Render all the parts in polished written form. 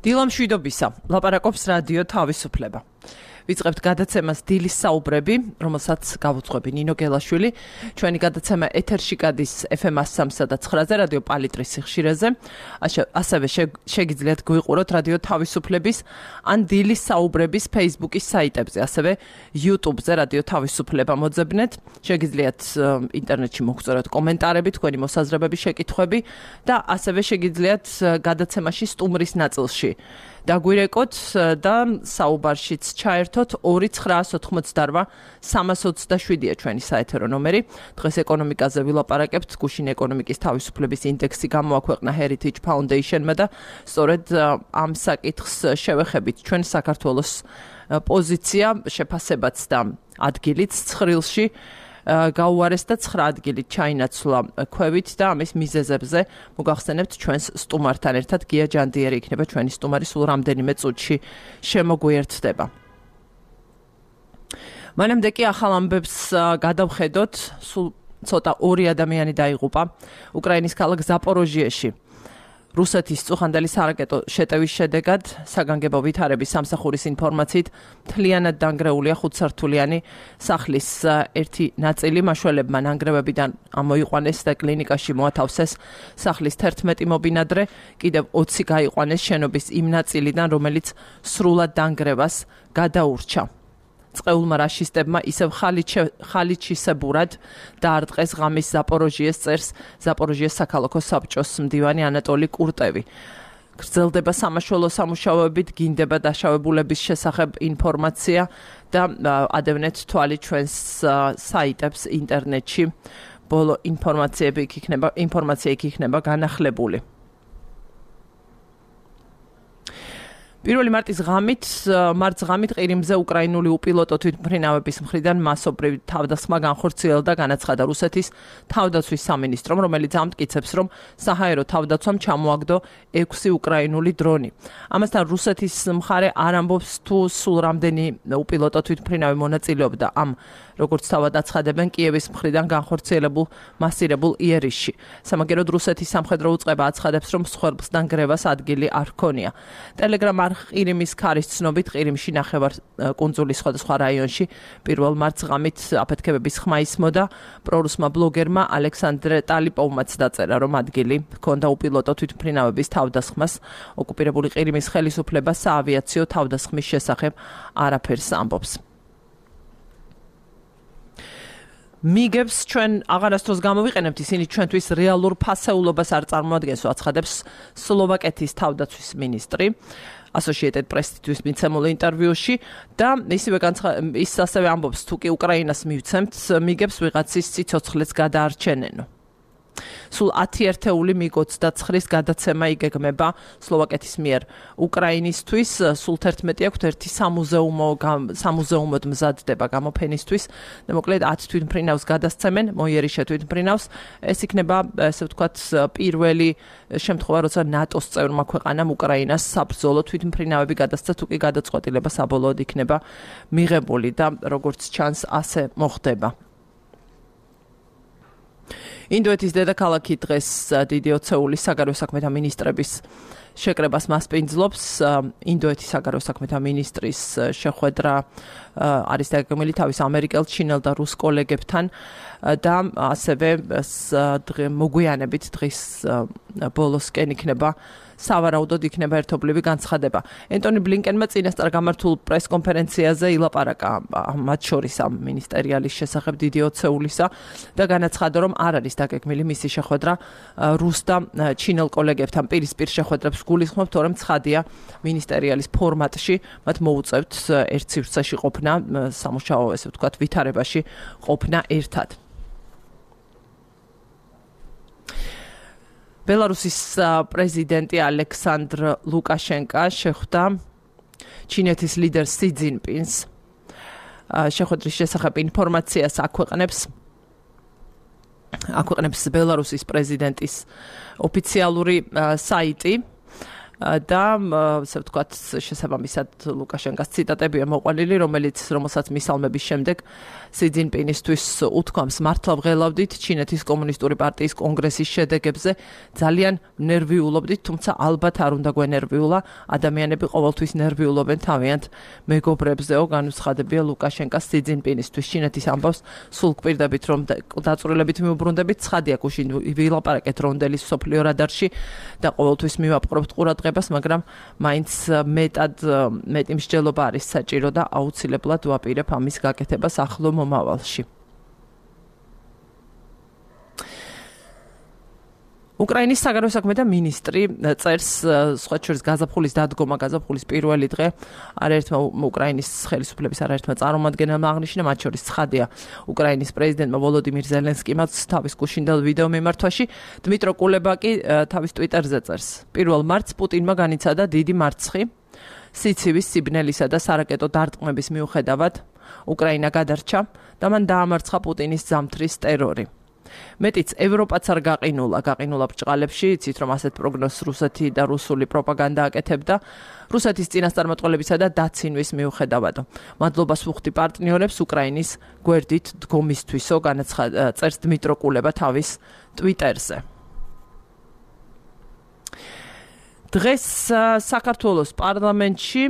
დილა მშვიდობისა, ლაპარაკობს რადიო თავისუფლება. ვიწყებთ გადაცემას დილის საუბრები, რომელსაც გავუძღვები ნინო გელაშვილი. ჩვენი გადაცემა ეთერში გადის FM 103.9-ზე, რადიო პალიტრის სიხშირეზე. ასევე შეგიძლიათ გვიყუროთ რადიო თავისუფლების ან დილის საუბრების Facebook-ის საიტებზე, ასევე YouTube-ზე რადიო თავისუფლება მოძებნეთ. შეგიძლიათ ინტერნეტში მოგწეროთ კომენტარები, თქვენი მოსაზრებები, შეკითხვები და ასევე შეგიძლიათ გადაცემაში სტუმრის ნაწილში დაგვირეკოთ და საუბარშიც ჩაერთოთ 2988-327-ია ჩვენი საეთერო ნომერი. დღეს ეკონომიკაზე ვილაპარაკებთ. გუშინ ეკონომიკის თავისუფლების ინდექსი გამოაქვეყნა Heritage Foundation-მა და სწორედ ამ საკითხს შევეხებით. ჩვენ საქართველოს პოზიცია, შეფასებაც და ადგილიც ცხრილში გაუარეს და 9 ადგილით ჩაინაცვლა ქვევით და ამის მიზეზებზე მოგახსენებთ ჩვენს სტუმართან ერთად. გია ჯანდიერი იქნება ჩვენი სტუმარი, სულ რამდენიმე წუთში შემოგვიერთდება. მანამდე კი ახალ ამბებს გადავხედოთ. სულ ცოტა 2 ადამიანი დაიღუპა უკრაინის ქალაქ ზაპოროჟიეში. რუსეთის წუხანდელი სარაკეტო შეტევის შედეგად საგანგებო ვითარების სამსახურის ინფორმაციით მთლიანად დანგრეულია 5-სართულიანი სახლის ერთი ნაწილი. მაშველებმა ნანგრევებიდან ამოიყვანეს და კლინიკაში მოათავსეს. სახლის 11 მობინადრე, კიდევ 20 გაიყვანეს შენობის იმ ნაწილიდან, რომელიც სრულად დანგრევას გადაურჩა. წყეულმა რაშისტებმა ისევ ხალიჩისებურად დაარტყეს ღამის ზაპოროჟიეს წერს ზაპოროჟიეს საქალაქო საბჭოს მდივანი ანატოლი კურტევი. გრძელდება სამაშველო სამუშაოებით, გინდება დაშავებულების შესახებ ინფორმაცია და ადევნეთ თვალი ჩვენს საიტებს ინტერნეტში. ბოლო ინფორმაცია იქ იქნება განახლებული. 1 მარტის ღამით ყირიმზე უკრაინული უპილოტო თვითმფრინავების მხრიდან მასობრივი თავდასხმა განხორციელდა, განაცხადა რუსეთის თავდაცვის სამინისტრომ, რომელიც ამტკიცებს, რომ საჰაერო თავდაცვამ ჩამოაგდო 6 უკრაინული დრონი. ამასთან რუსეთის მხარე არ ამბობს თუ სულ რამდენი უპილოტო თვითმფრინავი მონაწილეობდა ამ, როგორც თავად აცხადებენ, კიევის მხრიდან განხორციელებულ მასირებულ იერიშში. სამაგეროდ რუსეთის სამხედრო უწყება აცხადებს, რომ მსხვერპლს დანგრევას ადგილი არ ჰქონია. ტელეგრამ ყირიმის ქარის ცნობით ყირიმში ნახევარ კუნძულის სხვადასხვა რაიონში 1 მარტს ღამით აფეთქებების ხმა ისმოდა. პრორუსმა ბლოგერმა ალექსანდრე ტალიპოვმაც დაწერა, რომ ადგილი ჰქონდა უპილოტო თვითმფრინავების თავდასხმას. ოკუპირებული ყირიმის ხელისუფლება საავიაციო თავდასხმის შესახებ არაფერს ამბობს. მიგებს ჩვენ აღარასდროს გამოვიყენებთ, ისინი ჩვენთვის რეალურ ფასეულობას არ წარმოადგენს, აცხადებს სლოვაკეთის თავდაცვის მინისტრი Associated Press-თვის მიცემულ ინტერვიუში და ის ასევე ამბობს, თუ კი უკრაინას მივცემთ, მიგებს ვიღაცის სიცოცხლეც გადაარჩენენო. სულ 10 ერთეული MiG-29-ის გადაცემა იგეგმება სლოვაკეთის მიერ უკრაინისთვის. სულ 11 აქვთ ერთი სამუზეუმოდ მზადდება გამოფენისთვის და მოკლედ 10 თვითმფრინავს გადასცემენ, მოიერიშე თვითმფრინავს. ეს იქნება, ესე ვთქვათ, პირველი შემთხვევა, როცა ნატოს წევრმა ქვეყანამ უკრაინას საბრძოლო თვითმფრინავები გადასცა, თუ კი გადაწყვეტილება საბოლოოდ იქნება მიღებული და როგორც ჩანს, ასე მოხდება. ინდოეთის დედაქალაქი დღეს დიდი ოცეულის საგარეო საქმეთა მინისტრების შეკრებას მასპინძლობს. ინდოეთის საგარეო საქმეთა მინისტრის შეხვედრა არის დაგეგმილი თავის ამერიკელ, ჩინელ და რუს კოლეგებთან და ასევე მოგვიანებით დღის ბოლოსკენ იქნება სავარაუდოდ იქნება ერთობლივი განცხადება. ენტონი ბლინკენმა წინასწარ გამართულ პრესკონფერენციაზე ილაპარაკა მათ შორის ამ მინისტერიალის შესახებ დიდი ოცეულისა და განაცხადა, რომ არ არის დაგეგმილი მისი შეხვედრა რუს და ჩინელ კოლეგებთან. პირისპირ შეხვედრებს გულისხმობ, თორემ ცხადია მინისტერიალის ფორმატში მათ მოუწევთ ერთ სივრცეში ყოფნა, სამუშაო, ესე ვთქვათ, ვითარებაში ყოფნა ერთად. ბელარუსის პრეზიდენტი ალექსანდრ ლუკაშენკა შეხვდა ჩინეთის ლიდერ სი ძინპინს. შეხვედრის შესახებ ინფორმაციას აქვეყნებს ბელარუსის პრეზიდენტის ოფიციალური საიტი. და ასე ვთქვათ, შესაბამისად ლუკაშენკოს ციტატებია მოყვანილი, რომელსაც მისალმების შემდეგ სი ძინპინისთვის უთქვამს, მართლა ვღელავდით ჩინეთის კომუნისტური პარტიის კონგრესის შედეგებზე, ძალიან ნერვიულობდით, თუმცა ალბათ არ უნდა გვენერვიულა, ადამიანები ყოველთვის ნერვიულობენ თავიანთ მეგობრებზეო, განუცხადებია ლუკაშენკოს სი ძინპინისთვის. ჩინეთის ამბავს სულ გვპირდებით, რომ დაწვრილებით მიუბრუნდებით, ცხადია გუშინ ვილაპარაკეთ რონდელის სოფლიო რადარში და ყოველთვის მივაპყრობთ ყურადღებას, მაგრამ მაინც მეტი მსჯელობა არის საჭირო და აუცილებლად ვაპირებ ამის გაკეთებას ახლო მომავალში. უკრაინის საგარეო საქმეთა მინისტრი წერს სხვა შორის გაზაფხულის დადგომა, გაზაფხულის პირველი დღე არაერთმა უკრაინის ხელისუფლების არაერთმა წარმომადგენელმა აღნიშნა, მათ შორის ცხადია უკრაინის პრეზიდენტმა ვოლოდიმირ ზელენსკიმაც თავის გუშინდელ ვიდეო მიმართვაში, დმიტრო კულება კი თავის ტვიტერზე წერს. 1 მარტს პუტინმა განიცადა დიდი მარცხი სიცივის, სიბნელისა და სარაკეტო დარტყმების მიუხედავად უკრაინა გადარჩა და მან დაამარცხა პუტინის ზამთრის ტერორი. მეტიც ევროპაც არ გაყინულა ბრჭყალებში, იცით რომ ასეთ პროგნოზს რუსეთი და რუსული პროპაგანდა აკეთებდა რუსეთის წინასწარმეტყველებისა და დაცინვის მიუხედავადო. მადლობას ვუხდი პარტნიორებს უკრაინის გვერდით დგომისთვისო, წერს დმიტრო კულება თავის ტვიტერზე. დღეს საქართველოს პარლამენტში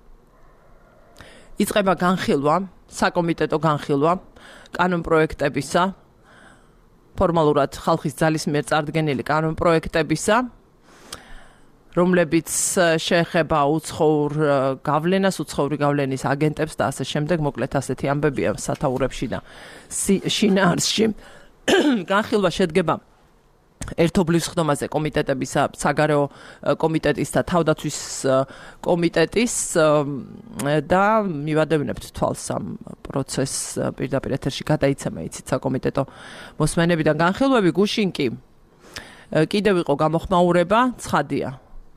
იწყება განხილვა, საკომიტეტო განხილვა კანონპროექტებისა, ფორმალურად ხალხის ძალის მიერ წარდგენილი კანონპროექტებისა, რომლებიც შეეხება უცხოურ გავლენას, უცხოური გავლენის აგენტებს და ასე შემდეგ, მოკლედ ასეთი ამბებია სათაურებში და შინაარსში. განხილვა შედგება ერთობლივ სხდომაზე კომიტეტებისა, საგარეო კომიტეტის და თავდაცვის კომიტეტის და მივადევნებთ თვალს ამ პროცესს პირდაპირ ეთერში გადაიცემა, იცით, საკომიტეტო მოსმენებიდან განხილვები. გუშინ კი კიდევ იყო გამოხმაურება, ცხადია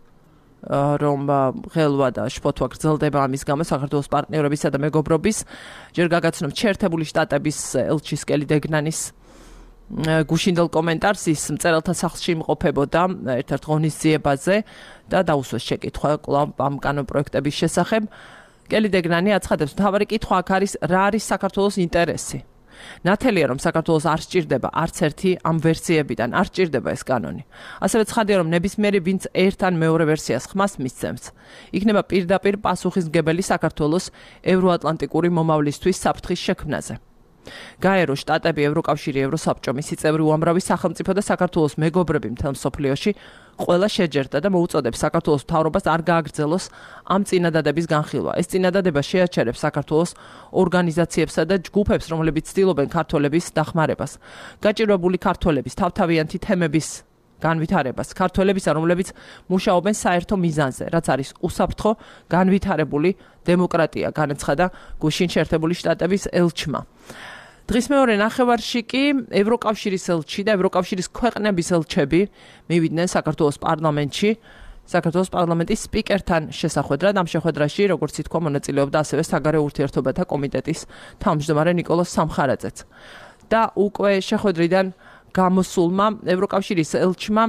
რომ ღელვა და შფოთვა გრძელდება ამის გამო საქართველოს პარტნიორებისა და მეგობრობის, ჯერ გაგაცნობთ შეერთებული შტატების ელჩის კელი დეგნანის გუშინდელ კომენტარს, ის მწერალთა სახლში იმყოფებოდა ერთ-ერთ ღონისძიებაზე და დაუსვეს შეკითხვა კვლავ ამ კანონპროექტების შესახებ. კელი დეგნანი აცხადებს, მთავარი კითხვა აქ არის, რა არის საქართველოს ინტერესი. ნათელია, რომ საქართველოს არ სჭირდება არც ერთი ამ ვერსიებიდან, არ სჭირდება ეს კანონი. ასევე ცხადია, რომ ნებისმიერი ვინც ერთ ან მეორე ვერსიას ხმას მისცემს, იქნება პირდაპირ პასუხისმგებელი საქართველოს ევროატლანტიკური მომავლისთვის საფრთხის შექმნაზე. გაერო შტატები, ევროკავშირი, ევროსაბჭო, მისი წევრი უამრავი სახელმწიფო და საქართველოს მეგობრები მთელ მსოფლიოში ყველა შეჯერდა და მოუწოდებს საქართველოს მთავრობას არ გააგრძელოს ამ წინადადების განხილვა. ეს წინადადება შეაჩერებს საქართველოს ორგანიზაციებსა და ჯგუფებს, რომლებიც ცდილობენ ქართველების დახმარებას. გაჭირვებული ქართველების თავთავიანთი თემების განვითარებას, ქართველებისა, რომლებიც მუშაობენ საერთო მიზანზე, რაც არის უსაფრთხო განვითარებული დემოკრატია, განაცხადა გუშინ შეერთებული შტატების ელჩმა. დღის მეორე ნახევარში კი ევროკავშირის ელჩი და ევროკავშირის ქვეყნების ელჩები მივიდნენ საქართველოს პარლამენტში, საქართველოს პარლამენტის სპიკერთან შესახვედრად. ამ შეხვედრაში, როგორც ითქვა, მონაწილეობდა ასევე საგარეო ურთიერთობათა კომიტეტის თავმჯდომარე ნიკოლოზ სამხარაძეც. და უკვე შეხვედრიდან გამოსულმა ევროკავშირის ელჩმა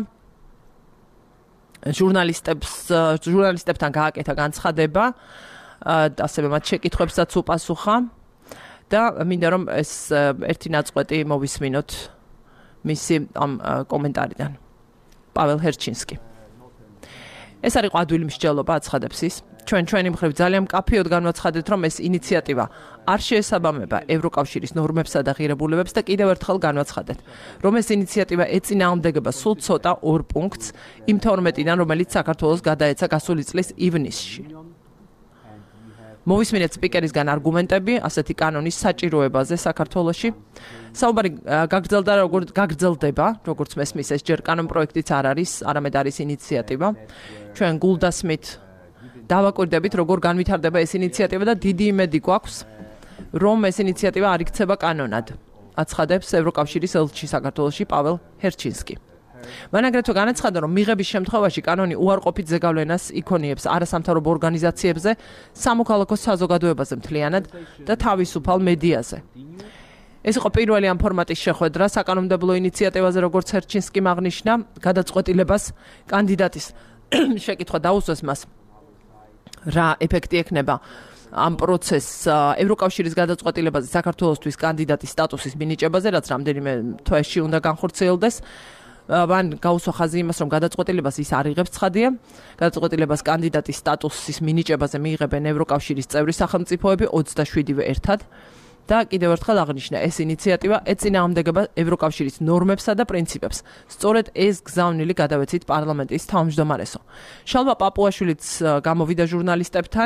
ჟურნალისტებთან გააკეთა განცხადება, ასევე მათ შეკითხვებსაც უპასუხა და მინდა რომ ეს ერთი ნაწყვეტი მოვისმინოთ მისი ამ კომენტარიდან. პაվել ჰერჩინსკი. ეს არის ყვადვილი მსჯელობა, აცხადებს ის. ჩვენი მხრივ ძალიან მკაფიოდ განვაცხადეთ, რომ ეს ინიციატივა არ შეესაბამება ევროკავშირის ნორმებსა და ღირებულებებს და კიდევ ერთხელ განვაცხადეთ, რომ ეს ინიციატივა ეწინააღმდეგება სულ ცოტა 2 პუნქტს იმ 12-დან, რომელიც საქართველოს გადაეცა გასული წლის ივნისში. მოვისმინეთ სპიკერისგან არგუმენტები ასეთი კანონის საჭიროებაზე საქართველოში. საუბარი გაგრძელდება, როგორც მესმის, ეს ჯერ კანონპროექტიც არ არის, არამედ არის ინიციატივა. ჩვენ გულდასმით დავაკვირდებით, როგორ განვითარდება ეს ინიციატივა და დიდი იმედი გვაქვს, რომ ეს ინიციატივა არ იქცება კანონად, აცხადებს ევროკავშირის ელჩი საქართველოში პაվել ჰერჩინსკი. მან აგრეთვე განაცხადა, რომ მიღების შემთხვევაში კანონი უარყოფით ზეგავლენას იქონიებს არასამთავრობო ორგანიზაციებზე, სამოქალაქო საზოგადოებაზე მთლიანად და თავისუფალ მედიაზე. ეს იყო პირველი ამ ფორმატის შეხვედრა საკანონმდებლო ინიციატივაზე, როგორც ჰერჩინსკიმ აღნიშნა, გადაწყვეტილებას კანდიდატის შეკითხვა დაუსვეს მას რა ეფექტი ექნება ამ პროცესს ევროკავშირის გადაწყვეტილებაზე საქართველოსთვის კანდიდატის სტატუსის მინიჭებაზე, რაც რამდენიმე თვეში უნდა განხორციელდეს. მან გაუსვა ხაზი იმას, რომ გადაწყვეტილებას ის არ იღებს ცხადია. გადაწყვეტილებას კანდიდატის სტატუსის მინიჭებაზე მიიღებენ ევროკავშირის წევრი სახელმწიფოები 27-ვე ერთად. და კიდევ ერთხელ აღნიშნა, ეს ინიციატივა ეწინააღმდეგება ევროკავშირის ნორმებსა და პრინციპებს. სწორედ ეს გზავნილი გადავეცით პარლამენტის თავმჯდომარესო. შალვა პაპუაშვილიც გამოვიდა ჟურნალისტებთან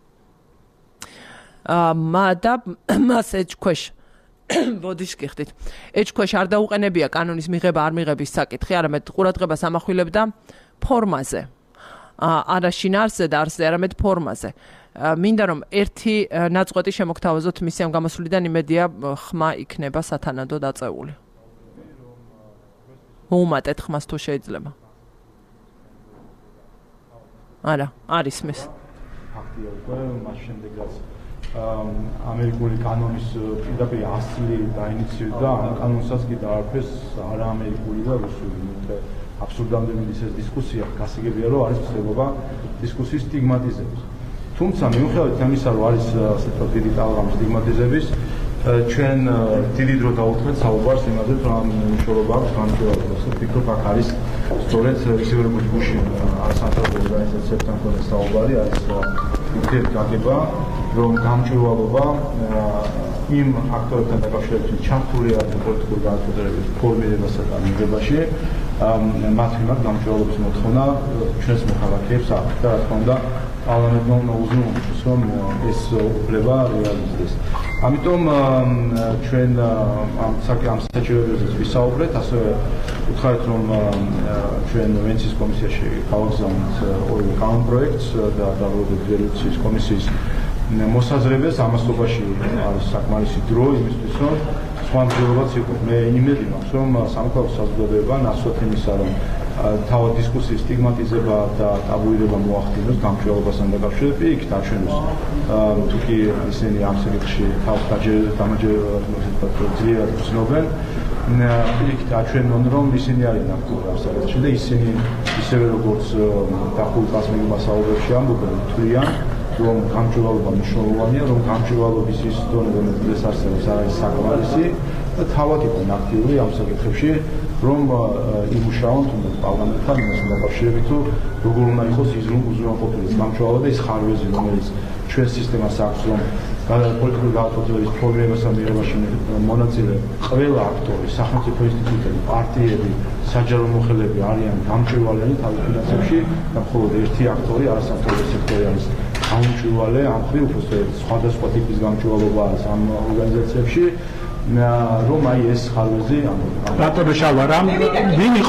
და მას ეჭქვეშ ბოდიშ გიხდით. ეჭქვეშ არ დაუყენებია კანონის მიღება არ მიღების საკითხი, არამედ ყურადღებას ამახვილებდა ფორმაზე. არა შინაარსზე და არსზე, არამედ ფორმაზე. მინდა რომ ერთი ნაწყვეტი შემოგთავაზოთ მისი ამ გამოსვლიდან, იმედია ხმა იქნება სათანადო დაწეული. მოუმატეთ ხმას თუ შეიძლება. არა, არის მის. ფაქტია უკვე მას შემდეგაც ამერიკული კანონის პირდაპირ ასლი დაინიციირდა, ამ კანონსაც კი დაარქვეს არა ამერიკული და რუსული. აბსურდამდე მიდის ეს დისკუსია, გასაგებია რომ არის ცდილობა დისკუსიის სტიგმატიზების. თუმცა მიუხედავად ამისა, რომ არის ასე ვთქვათ დიდი ტალღამ სტიგმატიზების, ჩვენ დიდი დრო დავუდგეთ საუბარს იმაზე, რომ ამ მნიშვნელობა აქვს განმარტებას. ვფიქრობ, აქ არის სწორედ ისევე როგორც გუშინ სამთავრობო ორგანიზაციებთან მქონე საუბარი, არის ურთიერთგაგება, რომ გამჭვირვალობა იმ აქტორებთან დაკავშირებით ჩართული არის პოლიტიკური განწყობილების ფორმირებასა და მიღებაში, მათ მიმართ გამჭვირვალობის მოთხოვნა ჩვენს მოქალაქეებს აქვს და რა თქმა უნდა პარლამენტმა უნდა უზრუნველყოს, რომ ეს უფლება რეალიზდეს. ამიტომ ჩვენ ამ საჭიროებაზეც ვისაუბრეთ, ასევე ვუთხარით, რომ ჩვენ ვენეციის კომისიაში გავაგზავნეთ ორივე კანონპროექტს და დავუდგეთ რეზოლუციის კომისიის მოსაზრებას, ამასობაში არის საკმარისი დრო იმისთვის, რომ სხვა მცდელობაც იყოს. მე იმედი მაქვს, რომ სამოქალაქო საზოგადოება ნაცვლად იმისა, რომ თავად დისკუსიის სტიგმატიზება და ტაბუირება მოახდინოს გამჭვირვალობასთან დაკავშირებით, იქით აჩვენოს თუ კი ისინი ამ საკითხში თავს ძლიერად გრძნობენ, იქით აჩვენონ, რომ ისინი არიან აქტიური ამ საკითხში და ისინი ისევე როგორც დახურულ გასმენილ საუბრებში ამბობენ, თვლიან, რომ გამჭვირვალობა მნიშვნელოვანია, რომ გამჭვირვალობის ის დონე, რომელიც არსებობს, არის საკმარისი და თავად იყვნენ აქტიური ამ საკითხებში, რომ იმუშაონ თუნდაც პარლამენტთან იმასთან დაკავშირებით, თუ როგორ უნდა იყოს უზრუნველყოფილი გამჭვირვალობა და ის ხარვეზი, რომელიც ჩვენ სისტემას აქვს, რომ პოლიტიკური გაერთიანების ფორმირებასა და მიღებაში მონაწილე ყველა აქტორი, სახელმწიფო ინსტიტუტები, პარტიები, საჯარო მოხელეები არიან გამჭვირვალენი თავის ფინანსებში და მხოლოდ ერთი აქტორი, არასამთავრობო სექტორი არის გამჭვირვალე, ამ ხრივ უბრალოდ სხვადასხვა ტიპის გამჭვირვალობა არის ამ ორგანიზაციებში, რომ აი ეს ხარვეზი რატომ შალვა რამ ვინ იყო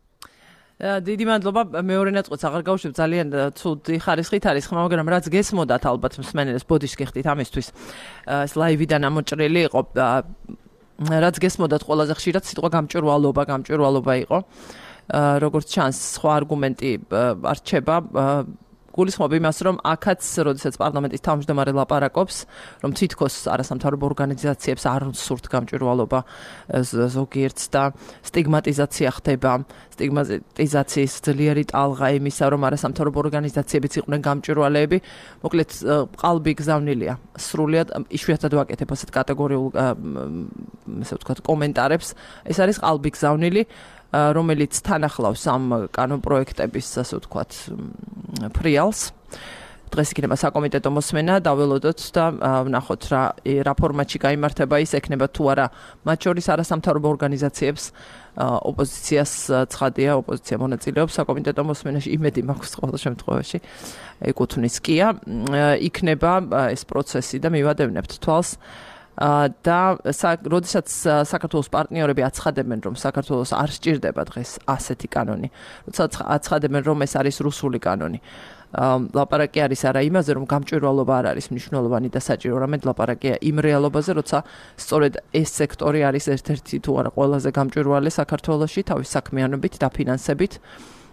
დიდი მადლობა მეორე ნაწყვეტს აღარ გავუშვებ ძალიან ცუდი ხარისხით არის ხმა მაგრამ რაც გესმოდათ ალბათ მსმენელს ბოდიშს გიხდით ამისთვის ეს ლაივიდან ამოჭრილი იყო რაც გესმოდათ ყველაზე ხშირად სიტყვა გამჭვირვალობა იყო როგორც ჩანს სხვა არგუმენტი არ რჩება გულისხმობ იმას, რომ აქაც, როდესაც პარლამენტის თავმჯდომარე ლაპარაკობს, რომ თითქოს არასამთავრობო ორგანიზაციებს არ სურთ გამჭვირვალობა ზოგიერთს და სტიგმატიზაცია ხდება, სტიგმატიზაციის ძლიერი ტალღა იმისა, რომ არასამთავრობო ორგანიზაციებიც იყვნენ გამჭვირვალეები, მოკლედ ყალბი გზავნილია. სრულიად იშვიათად ვაკეთებ ასეთ კატეგორიულ ესე ვთქვათ კომენტარებს. ეს არის ყალბი გზავნილი რომელიც თან ახლავს ამ კანონპროექტების, ასე ვთქვათ, ფრიალს. დღეს იქნება საკომიტეტო მოსმენა, დაველოდოთ და ვნახოთ რა ფორმატში გაიმართება ის, ექნება თუ არა მათ შორის არასამთავრობო ორგანიზაციებს ოპოზიციას ცხადია, ოპოზიცია მონაწილეობს საკომიტეტო მოსმენაში, იმედი მაქვს ყოველ შემთხვევაში, ეკუთვნის კია, იქნება ეს პროცესი და მივადევნებთ თვალს. და როდესაც საქართველოს პარტნიორები აცხადებენ, რომ საქართველოს არ სჭირდება დღეს ასეთი კანონი, როცა აცხადებენ, რომ ეს არის რუსული კანონი. ლაპარაკი არის არა იმაზე, რომ გამჭვირვალობა არ არის მნიშვნელოვანი და საჭირო, არამედ ლაპარაკია იმ რეალობაზე, როცა სწორედ ეს სექტორი არის ერთ-ერთი თუ არა ყველაზე გამჭვირვალე საქართველოში თავის საქმიანობით და ფინანსებით.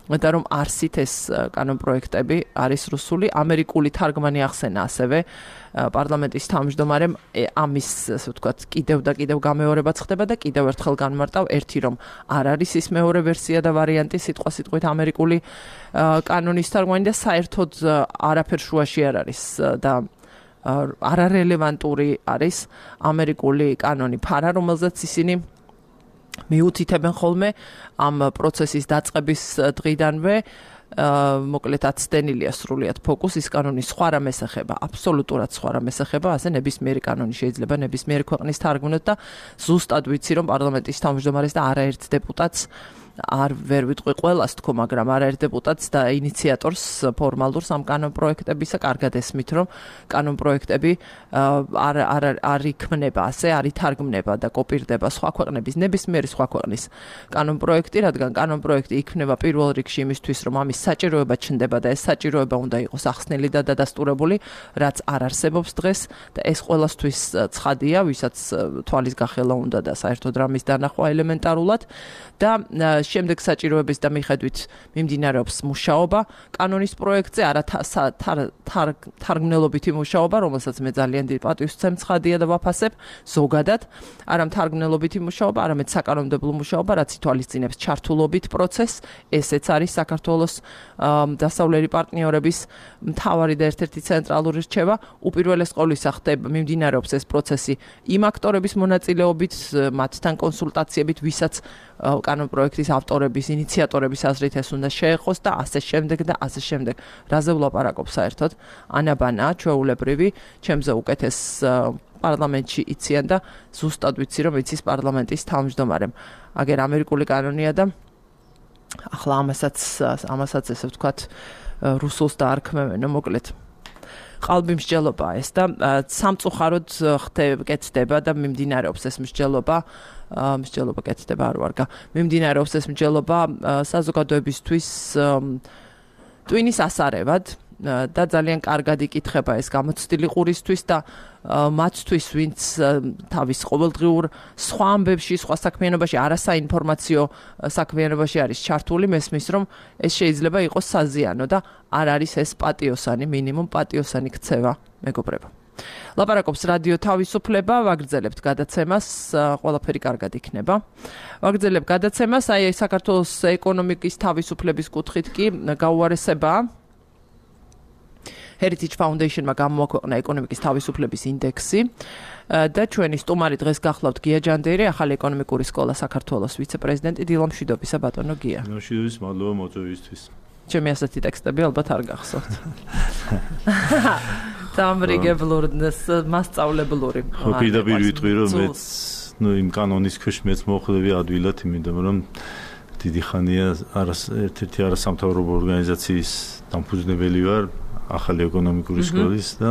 და რომ არსით ეს კანონპროექტები არის რუსული, ამერიკული თარგმანი ახსენა ასევე პარლამენტის თავმჯდომარემ ამის ასე ვთქვათ კიდევ და კიდევ გამეორებაც ხდება და კიდევ ერთხელ განმარტავ ერთი რომ არ არის ის მეორე ვერსია და ვარიანტი სიტყვით ამერიკული კანონის თარგმანი და საერთოდ არაფერ შუაში არ არის და არარელევანტური არის ამერიკული კანონი ფარა რომელზეც ისინი მიუთითებენ ხოლმე ამ პროცესის დაწყების დღიდანვე მოკლედ აცდენილია სრულიად ფოკუსის კანონის სხვა რამეს ეხება, აბსოლუტურად სხვა რამეს ეხება, ასე ნებისმიერი კანონი შეიძლება ნებისმიერი ქვეყნის თარგმნოთ და ზუსტად ვიცი რომ პარლამენტის თავმჯდომარეს და არაერთ დეპუტატს არ ვერ ვიტყვი ყველას თქო, მაგრამ არაერთ დეპუტატს და ინიციატორს ფორმალურს ამ კანონპროექტებისა კარგად ესმით, რომ კანონპროექტები არ იქმნება, ასე არ ითარგმნება და კოპირდება სხვა ქვეყნების, ნებისმიერი სხვა ქვეყნის კანონპროექტი, რადგან კანონპროექტი იქმნება პირველ რიგში იმისთვის, რომ ამის საჭიროება ჩნდება და ეს საჭიროება უნდა იყოს ახსნილი და დადასტურებული, რაც არ არსებობს დღეს და ეს ყველასთვის ცხადია, ვისაც თვალის გახელა უნდა და საერთოდ რამის დანახვა ელემენტარულად და შემდეგ საჭიროების და მიხედვით მიმდინარეობს მუშაობა კანონის პროექტზე, არა თარგმნელობითი მუშაობა, რომელსაც მე ძალიან დიდ პატივს ვცემ ცხადია და ვაფასებ ზოგადად, არა თარგმნელობითი მუშაობა, არამედ საკანონმდებლო მუშაობა, რაც ითვალისწინებს ჩართულობით პროცესს, ესეც არის საქართველოს დასავლელი პარტნიორების მთავარი და ერთ-ერთი ცენტრალური რჩევა, უპირველეს ყოვლისა ხდება მიმდინარეობს ეს პროცესი იმ აქტორების მონაწილეობით, მათთან კონსულტაციებით, ვისაც კანონპროექტის ავტორების, ინიციატორების აზრით ეს უნდა შეეხოს და ასე შემდეგ და ასე შემდეგ. რაზე ვლაპარაკობ საერთოდ? ანაბანა, ჩვეულებრივი, ჩემზე უკეთეს პარლამენტში იციან და ზუსტად ვიცი რომ იცის პარლამენტის თავმჯდომარემ. აგერ ამერიკული კანონია და ახლა ამასაც ესე ვთქვათ რუსულს დაარქმევენო მოკლედ. qalbi მსჯელობა ეს და სამწუხაროდ კეთდება და მიმდინარეობს ეს მსჯელობა კეთდება არ ვარგა მიმდინარეობს ეს მსჯელობა საზოგადოებისთვის ტვინის ასარევად და ძალიან კარგად იკითხება ეს გამოცდილი ყურისთვის და მათთვის ვინც თავის ყოველდღიურ სხვა ამბებში, სხვა საქმიანობაში, არასაინფორმაციო საქმიანობაში არის ჩართული, მესმის რომ ეს შეიძლება იყოს საზიანო და არ არის ეს პატიოსანი, მინიმუმ პატიოსანი ქცევა, მეგობრებო. ლაპარაკობს რადიო თავისუფლება, ვაგრძელებთ გადაცემას, ყველაფერი კარგად იქნება. ვაგრძელებ გადაცემას, აი საქართველოს ეკონომიკის თავისუფლების კუთხით კი გაუარესებაა. Heritage Foundation-მა გამოაქვეყნა ეკონომიკის თავისუფლების ინდექსი და ჩვენი სტუმარი დღეს გახლავთ გია ჯანდიერი, ახალი ეკონომიკური სკოლა საქართველოს ვიცე-პრეზიდენტი დილა მშვიდობისა ბატონო გია. მშვიდობის, მადლობა მოწვევისთვის. ჩემი ასეთი ტექსტები ალბათ არ გახსოვთ. დამრიგებლური, მასწავლებლური. ხო, პირდაპირ ვიტყვი რომ მეც იმ კანონის ქვეშ მეც მოხვდები ადვილად, იმიტომ რომ დიდი ხანია ერთ-ერთი არასამთავრობო ორგანიზაციის დამფუძნებელი ვარ. ახალი ეკონომიკური სკოლის და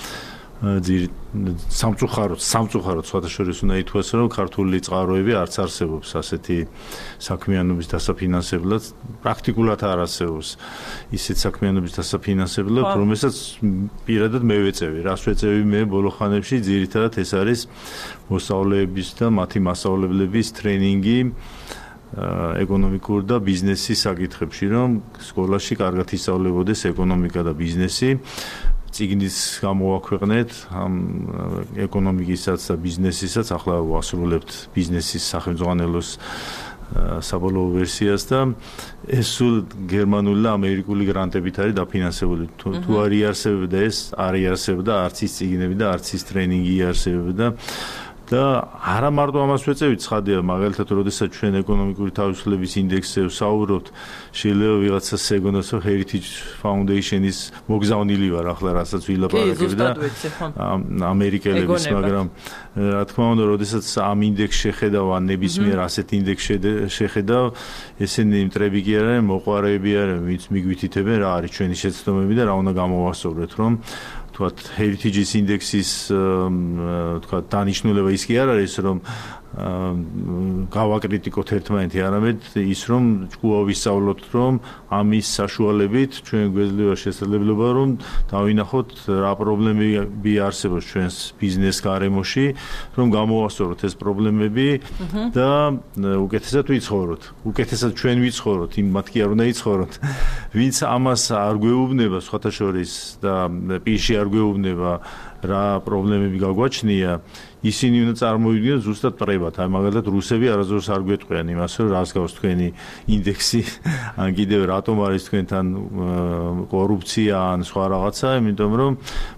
სამწუხაროდ სხვათა შორის უნდა ითქვას, რომ ქართული წყაროები არც არსებობს ასეთი საქმიანობის დასაფინანსებლად, პრაქტიკულად არ არსებობს ისეთ საქმიანობის დასაფინანსებლად, რომელსაც პირადად მე ვეწევი. რას ვეწევი მე ბოლო ხანებში? ძირითადად ეს არის მოსწავლეების და მათი მასწავლებლების ტრენინგი ეკონომიკურ და ბიზნესის საკითხებში, რომ სკოლაში კარგად ისწავლებოდეს ეკონომიკა და ბიზნესი. წიგნის გამოვაქვეყნეთ ამ ეკონომიკისაც და ბიზნესისაც, ახლა ვასრულებთ ბიზნესის სახელმძღვანელოს საბოლოო ვერსიას და ეს სულ გერმანული და ამერიკული გრანტებით არის დაფინანსებული. თუ არ იარსებდა ეს, არ იარსებდა არც ის წიგნები და არც ის ტრენინგი იარსებდა. და არა მარტო ამას ვეწევით, ცხადია, მაგალითად, როდესაც ჩვენ ეკონომიკური თავისუფლების ინდექსზე ვსაუბრობთ, შეიძლება ვიღაცას ეგონოს, რომ Heritage Foundation-ის მოგზავნილი ვარ, ახლა რასაც ვილაპარაკებ და ამერიკელების, მაგრამ რა თქმა უნდა, როდესაც ამ ინდექსს შეხედავ, ან ნებისმიერ ასეთ ინდექსს შეხედავ, ესენი მტრები კი არიან, მოყვარეები არიან, ვინც მიგვითითებენ რა არის ჩვენი შეცდომები და რა უნდა გამოვასწოროთ, რომ Heritage-ის ინდექსის დანიშნულება ის კი არ არის, რომ გავაკრიტიკოთ ერთმანეთი, არამედ ის რომ ჭკუა ვისწავლოთ, რომ ამის საშუალებით ჩვენ გვეძლევა შესაძლებლობა რომ დავინახოთ რა პრობლემები არსებობს ჩვენს ბიზნეს გარემოში, რომ გამოვასწოროთ ეს პრობლემები და უკეთესად ვიცხოვროთ. უკეთესად ჩვენ ვიცხოვროთ, იმ მათი არ უნდა იცხოვროთ. ვინც ამას არ გვეუბნება სხვათა შორის და პირში არ გვეუბნება რა პრობლემები გაგვაჩნია, ისინი უნდა წარმოვიდგინოთ ზუსტად პრებად. აი მაგალითად რუსები არასდროს არ გვეტყვიან იმას, რომ რას გავს თქვენი ინდექსი, ან კიდევ რატომ არის თქვენთან კორუფცია ან სხვა რაღაცა, იმიტომ რომ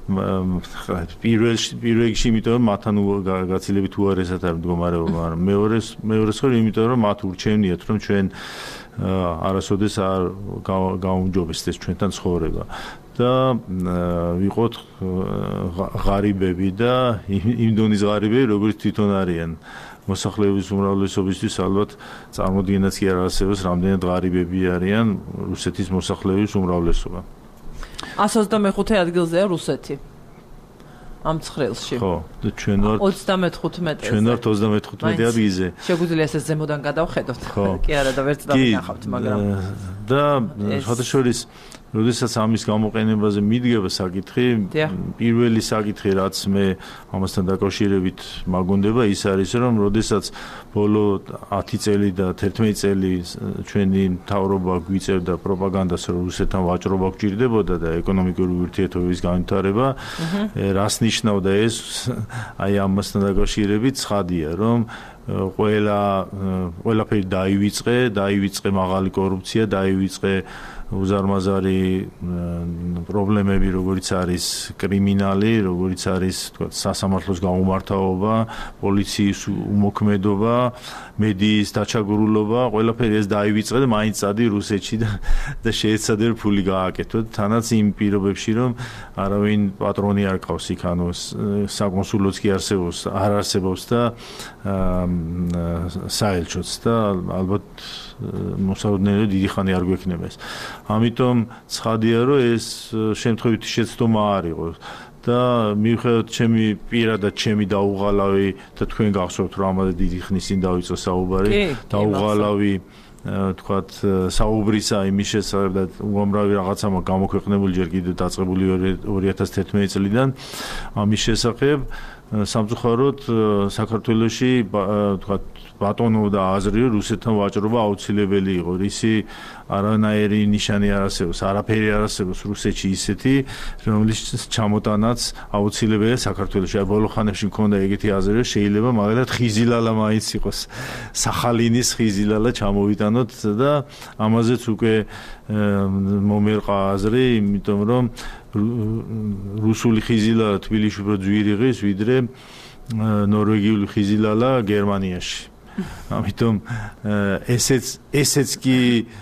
პირველ რიგში იმიტომ რომ მათთან გაცილებით უარესად არის მდგომარეობა, მაგრამ მეორეს ხო იმიტომ რომ მათ ურჩევნიათ რომ ჩვენ არასოდეს არ გაუმჯობესდეს ჩვენთან ცხოვრება. და ვიყოთ ღარიბები და იმ დონის ღარიბები, როგორც თვითონ არიან. მოსახლეობის უმრავლესობისთვის ალბათ წარმოდგენაც კი არ არსებობს, რამდენად ღარიბები არიან რუსეთის მოსახლეობის უმრავლესობა. 125 ადგილზეა რუსეთი. ამ ცხრილში. ხო, და ჩვენ ვართ 35-ზე. ჩვენ ვართ 35 ადგილზე. შეგვიძლია ეს ზემოდან გადავხედოთ. კი არა და ვერც დავინახავთ, მაგრამ და შეთაშორის როდესაც ამის გამოყენებაზე მიდგება საკითხი, პირველი საკითხი რაც მე ამასთან დაკავშირებით მაგონდება ის არის რომ როდესაც ბოლო 10 წელი და 11 წელი ჩვენი მთავრობა გვიწერდა პროპაგანდას რომ რუსეთთან ვაჭრობა გვჭირდებოდა და ეკონომიკური ურთიერთობების განვითარება, რას ნიშნავდა ეს აი ამასთან დაკავშირებით ცხადია რომ ყველაფერი დაივიწყე მაღალი კორუფცია, დაივიწყე უზარმაზარი პრობლემები, როგორიც არის კრიმინალი, როგორიც არის სასამართლოს გაუმართავობა, პოლიციის უმოქმედობა, მედიის დაჩაგურულობა, ყველაფერი ეს დაივიწყე და მაინც წადი რუსეთში და შეეცადე ფული გააკეთო, თანაც იმ პირობებში რომ არავინ პატრონი არ ყავს იქ, ანუ საკონსულოც კი არ არსებობს და საელჩოც და ალბათ მოსაუბრებელი დიდი ხანი არ გვექნება ეს. ამიტომ ცხადია რომ ეს შემთხვევითი შეცდომა არ იყო და მიუხედავად ჩემი პირადად ჩემი დაუღალავი და თქვენ გახსოვთ რომ ამაზე დიდი ხნის წინ დავიწყო საუბარი, დაუღალავი თქვათ საუბრისა იმის შესახებ და უამრავი რაღაცა გამოქვეყნებული ჯერ კიდევ დაწყებული 2011 წლიდან ამის შესახებ სამწუხაროდ საქართველოში თქვათ ბატონობდა აზრი რომ რუსეთთან ვაჭრობა აუცილებელი იყო. რისი არანაირი ნიშანი არ არსებობს, არაფერი არ არსებობს რუსეთში ისეთი, რომლის ჩამოტანაც აუცილებელია საქართველოში. აი ბოლო ხანებში მქონდა ეგეთი აზრი, რომ შეიძლება მაგალითად ხიზილალა მაინც იყოს, სახალინის ხიზილალა ჩამოვიტანოთ და ამაზეც უკვე მომერყა აზრი, იმიტომ რომ რუსული ხიზილალა თბილისში უფრო ძვირი ღირს, ვიდრე ნორვეგიული ხიზილალა გერმანიაში. ამიტომ ესეც კი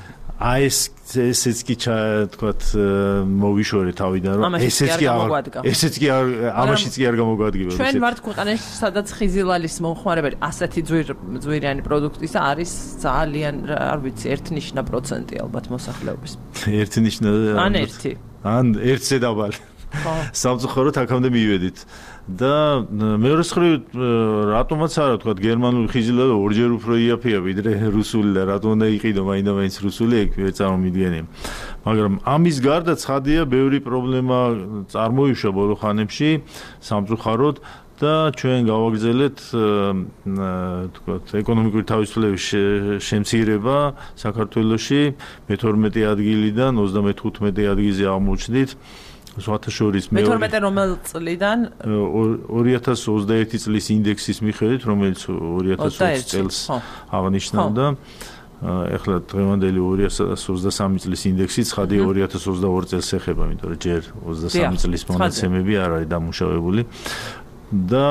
ესეც კი თქვათ მოვიშორე თავიდან რომ ესეც კი ამაშიც კი არ გამოგვადგება. ჩვენ ვართ ქვეყანაში სადაც ხიზილალის მომხმარებელი ასეთი ძვირიანი პროდუქტისა არის ძალიან არ ვიცი 1% ალბათ მოსახლეობის. 1 ან 1-ზე დაბალი. სამწუხაროდ აქამდე მივედით. და მეორე მხრივ რატომაც არა თქვა გერმანული ხიზილალა ორჯერ უფრო იაფია ვიდრე რუსული და რატომ უნდა იყიდო მაინც რუსული ეგ ვერ წარმომიდგენია. მაგრამ ამის გარდა ცხადია ბევრი პრობლემა წარმოიშვა ბოლო ხანებში სამწუხაროდ და ჩვენ გავაგრძელეთ თქვა ეკონომიკური თავისუფლების შემცირება საქართველოში მე-12 ადგილიდან 35 ადგილზე აღმოჩნდით. სხვათა შორის მე-12 რომელ წლიდან 2021 წლის ინდექსის მიხედვით, რომელიც 2020 წელს აღნიშნავდა, ეხლა დღევანდელი 2023 წლის ინდექსი ცხადია 2022 წელს ეხება, იმიტომ რომ ჯერ 23 წლის მონაცემები არ არის დამუშავებული. და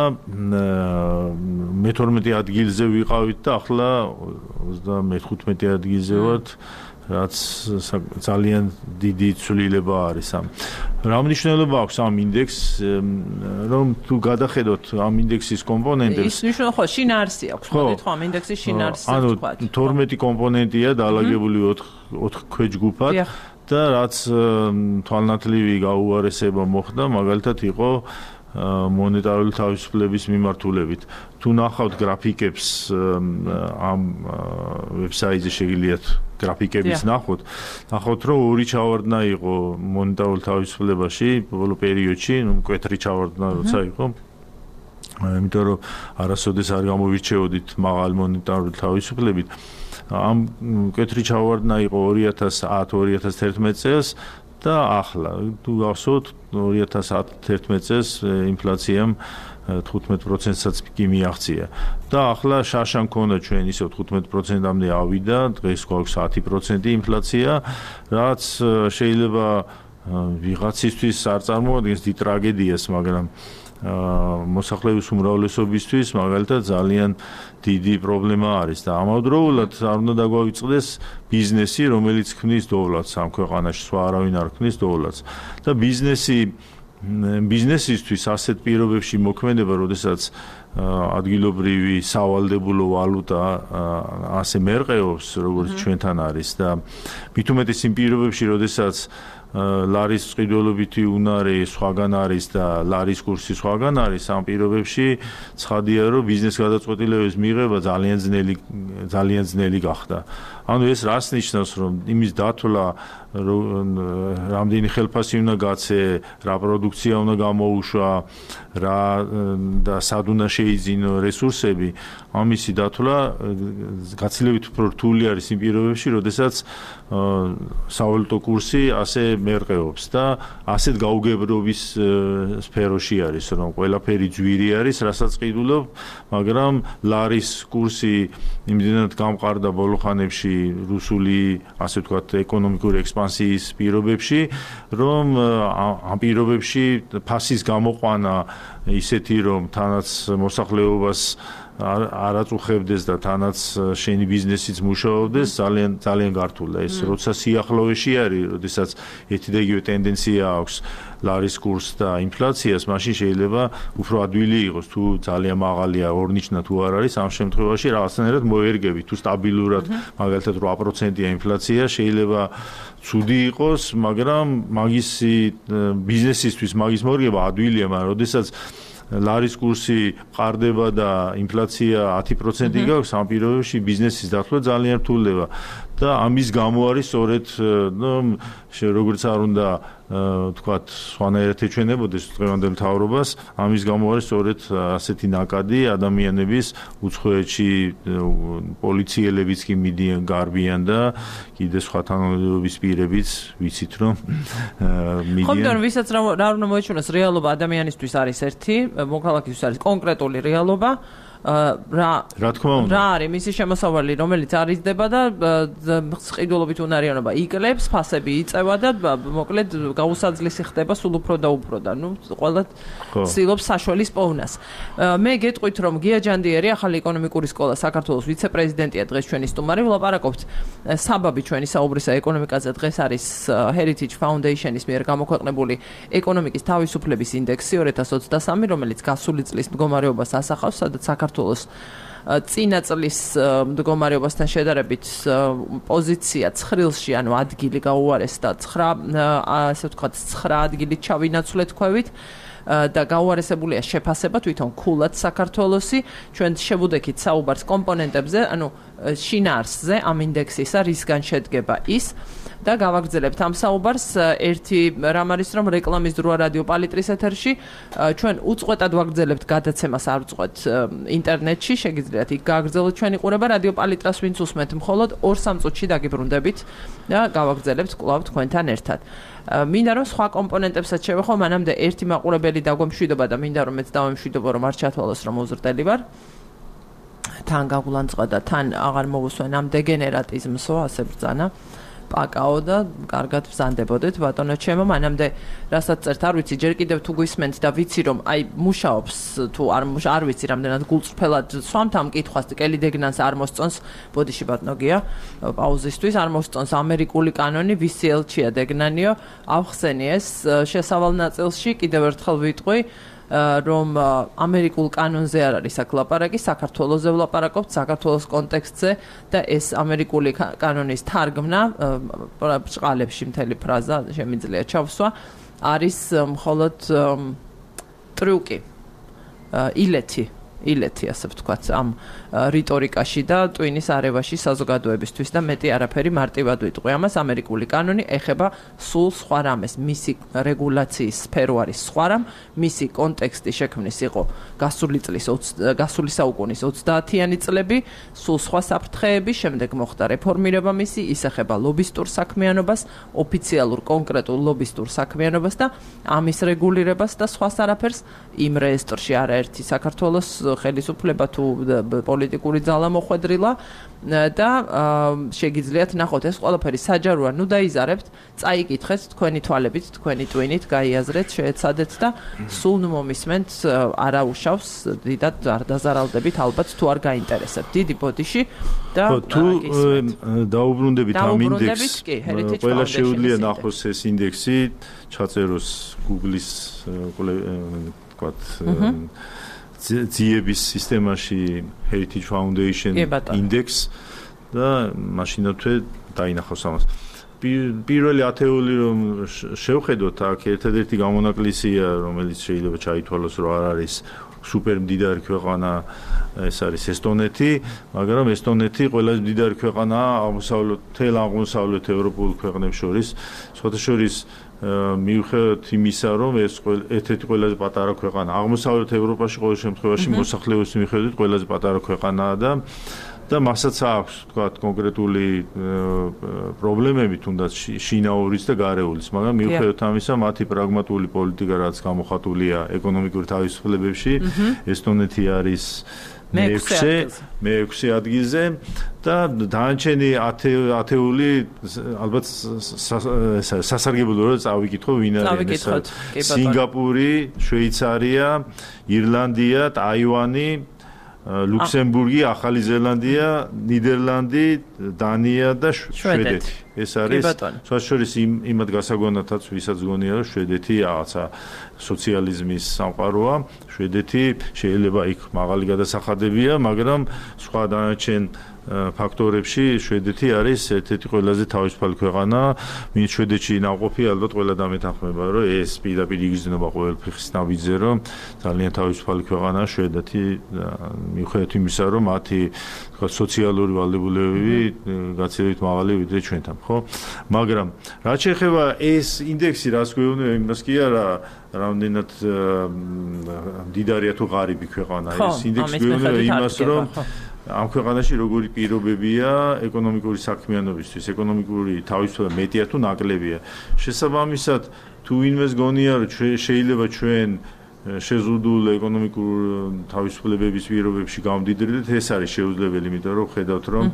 მე-12 ადგილზე ვიყავით და ახლა 35 ადგილზე ვართ. რაც ძალიან დიდი ცვლილება არის ამ. რა მნიშვნელობა აქვს ამ ინდექსს, რომ თუ გადახედოთ ამ ინდექსის კომპონენტებს. ის ნიშნავს ხო შინაარსი აქვს, მოდით ხო ამ ინდექსის შინაარსი თქვა. 12 კომპონენტია დაალაგებული 4 ქვეჯგუფად და რაც თვალნათლივი გაუარესება მოხდა, მაგალითად იყო მონეტარული თავისუფლების მიმართულებით. თუ ნახავთ გრაფიკებს ამ ვებსაიტზე შეგიძლიათ გრაფიკების ნახოთ, რომ ორი ჩავარდნა იყო მონეტარულ თავისუფლებაში ბოლო პერიოდში, მკვეთრი ჩავარდნა როცა იყო. იმიტომ რომ არასოდეს არ გამოვირჩეოდით მაღალ მონეტარული თავისუფლებით. ამ მკვეთრი ჩავარდნა იყო 2010-2011 წელს და ახლა თუ გახსოვთ 2010-11 წელს ინფლაციამ 15%-საც კი მიაღწია და ახლა შაშა მქონდა ჩვენ ისევ 15%-მდე ავიდა, დღეს გვაქვს 10% ინფლაცია, რაც შეიძლება ვიღაცისთვის არ წარმოადგენს დიდ ტრაგედიას, მაგრამ მოსახლეობის უმრავლესობისთვის მაგალითად ძალიან დიდი პრობლემა არის და ამავდროულად არ უნდა დაგვავიწყდეს ბიზნესი, რომელიც ქმნის დოვლათს ამ ქვეყანაში, სხვა არავინ არ ქმნის დოვლათს და ბიზნესისთვის ასეთ პირობებში მოქმედება, როდესაც ადგილობრივი სავალდებულო ვალუტა ასე მერყეობს, როგორც ჩვენთან არის და მით უმეტეს იმ პირობებში, როდესაც ლარის წყიდველობითი უნარი სხვაგან არის და ლარის კურსი სხვაგან არის, ამ პირობებში ცხადია, რომ ბიზნეს გადაწყვეტილებების მიღება ძალიან ძნელი გახდა. ანუ ეს რას ნიშნავს, რომ იმის დათვლა რამდენი ხელფასი უნდა გაცე, რა პროდუქცია უნდა გამოუშვა, რა და სად უნდა შეიძინო რესურსები, ამისი დათვლა გაცილებით უფრო რთული არის იმ პირობებში, როდესაც სავალუტო კურსი ასე მერყეობს და ასეთ გაუგებრობის სფეროში არის, რომ ყველაფერი ძვირი არის, რასაც ყიდულობ, მაგრამ ლარის კურსი იმდენად გამყარდა ბოლო ხანებში რუსული, ასე ვთქვათ, ეკონომიკური ექსპანსიის პირობებში, რომ ამ პირობებში ფასის გამოყვანა ისეთი, რომ თანაც მოსახლეობას არ აწუხებდეს და თანაც შენი ბიზნესიც მუშაობდეს, ძალიან გართულდა ეს. როცა სიახლოვეში არის, როდესაც ერთი და იგივე ტენდენცია აქვს ლარის კურსს და ინფლაციას, მაშინ შეიძლება უფრო ადვილი იყოს, თუ ძალიან მაღალია, ორნიშნა თუ არ არის, ამ შემთხვევაში რაღაცნაირად მოერგებით, თუ სტაბილურად, მაგალითად 8%-ია ინფლაცია, შეიძლება ცუდი იყოს, მაგრამ მაგისი ბიზნესისთვის მაგის მორგება ადვილია, მაგრამ როდესაც ლარის კურსი ყარდება და ინფლაცია 10% გაქვს, ამ პირობებში ბიზნესის დათვლა ძალიან რთულდება და ამის გამო არის სწორედ, როგორც არ უნდა თქვათ, სხვანაირად ეჩვენებოდეს დღევანდელ მთავრობას, ამის გამო არის სწორედ ასეთი ნაკადი ადამიანების უცხოეთში პოლიციელებიც კი მიდიან, გარბიან და კიდე სხვა თანამდებობის პირებიც ვიცით, რომ მიდიან. ხომ ვისაც რა უნდა მოეჩვენოს რეალობა ადამიანისთვის არის ერთი, მოქალაქისთვის არის კონკრეტული რეალობა. რა თქმა უნდა. რა არის მისი შემოსავალი, რომელიც არიზდება და ყიდულობით უნარიანობა იკლებს, ფასები იწევა და მოკლედ გაუსაძლისი ხდება სულ უფრო და უფრო და ყველა ცდილობს საშუალის პოვნას. მე გეტყვით, რომ გია ჯანდიერი, ახალი ეკონომიკური სკოლა საქართველოს ვიცე-პრეზიდენტია, დღეს ჩვენი სტუმარი, ვლაპარაკობთ საბაბი ჩვენი საუბრისა ეკონომიკაზე. დღეს არის Heritage Foundation-ის მიერ გამოქვეყნებული ეკონომიკის თავისუფლების ინდექსი 2023, რომელიც გასული წლის მდგომარეობას ასახავს, სადაც საქართველოს წინა წლის მდგომარეობასთან შედარებით პოზიცია ცხრილში, ანუ ადგილი გაუარეს და 9 ადგილით ჩავინაცვლეთ ქვევით და გაუარესებულია შეფასება თვითონ ქულად საქართველოსი. ჩვენ შევუდექით საუბარს კომპონენტებზე, ანუ შინაარსზე ამ ინდექსისა, რისგან შედგება ის და გავაგრძელებთ ამ საუბარს. ერთი რამ არის, რომ რეკლამის დროა რადიო პალიტრის ეთერში, ჩვენ უწყვეტად ვაგრძელებთ გადაცემას, არ ვწყვეთ ინტერნეტში, შეგიძლიათ იქ გააგრძელოთ ჩვენი ყურება, რადიო პალიტრას ვინც უსმენთ, მხოლოდ 2-3 წუთში დაგიბრუნდებით და გავაგრძელებთ კვლავ თქვენთან ერთად. მინდა რომ სხვა კომპონენტებსაც შევეხო, მანამდე ერთი მაყურებელი დაგვემშვიდობა და მინდა რომ მეც დავემშვიდობო, რომ არ ჩათვალოს, რომ უზრდელი ვარ. თან გაგულანწყა და თან აღარ მოვუსვენ ამ დეგენერატიზმსო, ასე ბრძანა. პაკაო და კარგად ვზანდებოდეთ ბატონო ჩემო, მანამდე რასაც წერთ არ ვიცი, ჯერ კიდევ თუ გვისმენთ და ვიცი რომ აი მუშაობს თუ არ ვიცი რამდენად გულწრფელად სვამთ ამ კითხვას, კელი დეგნანს არ მოსწონს, ბოდიში ბატონო გია პაუზისთვის არ მოსწონს ამერიკული კანონი, ვისი ელჩია დეგნანიო, ავხსენი ეს შესავალ ნაწილში, კიდევ ერთხელ ვიტყვი რომ ამერიკულ კანონზე არ არის აქ ლაპარაკი, საქართველოზე ვლაპარაკობთ, საქართველოს კონტექსტზე და ეს ამერიკული კანონის თარგმნა ბრწყალებში მთელი ფრაზა შემიძლია ჩავსვა, არის მხოლოდ ტრიუკი ილეთი ასე ვთქვათ ამ რიტორიკაში და ტვინის არევაში საზოგადოებისთვის და მეტი არაფერი მარტივად ვიტყვი. ამას ამერიკული კანონი ეხება სულ სხვა რამეს. მისი რეგულაციის სფერო არის სხვა რამ, მისი კონტექსტი შექმნის იყო გასული საუკუნის 30-იანი წლები, სულ სხვა საფრთხეები, შემდეგ მოხდა რეფორმირება მისი, ის ეხება ლობისტურ საქმიანობას, ოფიციალურ კონკრეტულ ლობისტურ საქმიანობას და ამის რეგულირებას და სხვას არაფერს იმ რეესტრში არაერთი საქართველოს ხელისუფლება თუ პოლიტიკური ძალა მოხვედრილა და შეგიძლიათ ნახოთ ეს ყველაფერი საჯაროა, ნუ დაიზარებთ, წაიკითხეთ თქვენი თვალებით, თქვენი ტვინით, გაიაზრეთ, შეეცადეთ და სულ ნუ მომისმენთ, არა უშავს, დიდად არ დაზარალდებით, ალბათ თუ არ გაინტერესებთ. დიდი ბოდიში და თუ დაუბრუნდებით ამ ინდექსს, ყველა შეუძლია ნახოს ეს ინდექსი, ჩაწეროს Google-ის ვთქვათ ძიების სისტემაში Heritage Foundation Index და მაშინათვე დაინახავს ამას. პირველი ათეული რომ შევხედოთ, აქ ერთადერთი გამონაკლისია, რომელიც შეიძლება ჩაითვალოს, რომ არ არის სუპერ მდიდარი ქვეყანა, ეს არის ესტონეთი, მაგრამ ესტონეთი ყველაზე მდიდარი ქვეყანაა აღმოსავლეთ ევროპულ ქვეყნებს შორის, სხვათა შორის მიუხედავად იმისა, რომ ეს ერთ-ერთი ყველაზე პატარა ქვეყანა აღმოსავლეთ ევროპაში ყოველ შემთხვევაში მოსახლეობის მიხედვით ყველაზე პატარა ქვეყანაა და მასაც აქვს, თქვათ, კონკრეტული პრობლემები, თუნდაც შინაურის და გარეულის, მაგრამ მიუხედავად ამისა, მათი პრაგმატული პოლიტიკა, რაც გამოხატულია ეკონომიკური თავისუფლებებში, ესტონეთი არის მე-6 ადგილზე და დანარჩენი ათეული ალბათ სასარგებლოა რომ წავიკითხო ვინ არის სინგაპური, შვეიცარია, ირლანდია, ტაივანი, ლუქსემბურგი, ახალი ზელანდია, ნიდერლანდი, დანია და შვედეთი. ეს არის შორის იმად გასაგონათაც ვისაც გონია რომ შვედეთი რაღაცა სოციალიზმის სამყაროა. შვედეთი შეიძლება იქ მაღალი გადასახადებია, მაგრამ სხვა დანარჩენ ფაქტორებში შვედეთი არის ერთ-ერთი ყველაზე თავისუფალი ქვეყანა. ვინც შვედეთში ნავყოფი, ალბათ ყველა დამეთანხმება, რომ ეს პირდაპირ იგრძნობა ყველაფრის ნაბიჯზე, რომ ძალიან თავისუფალი ქვეყანაა შვედეთი, მიუხედავად იმისა, რომ მათი სოციალური ვალდებულებები გაცილებით მაღალი ვიდრე ჩვენთან, ხო? მაგრამ რაც შეეხება ეს ინდექსი, რაც გვეუბნება, იმას კი არა, რამდენად მდიდარია თუ ღარიბი ქვეყანა. ეს ინდექსი გვეუბნება იმას, რომ ამ ქვეყანაში როგორი პირობებია ეკონომიკური საქმიანობისთვის, ეკონომიკური თავისუფლება მეტია თუ ნაკლებია. შესაბამისად, თუ ვინმეს გონია, რომ შეიძლება ჩვენ შეზღუდულ ეკონომიკურ თავისუფლებების პირობებში გამდიდრდეთ, ეს არის შეუძლებელი, იმიტომ რომ ხედავთ, რომ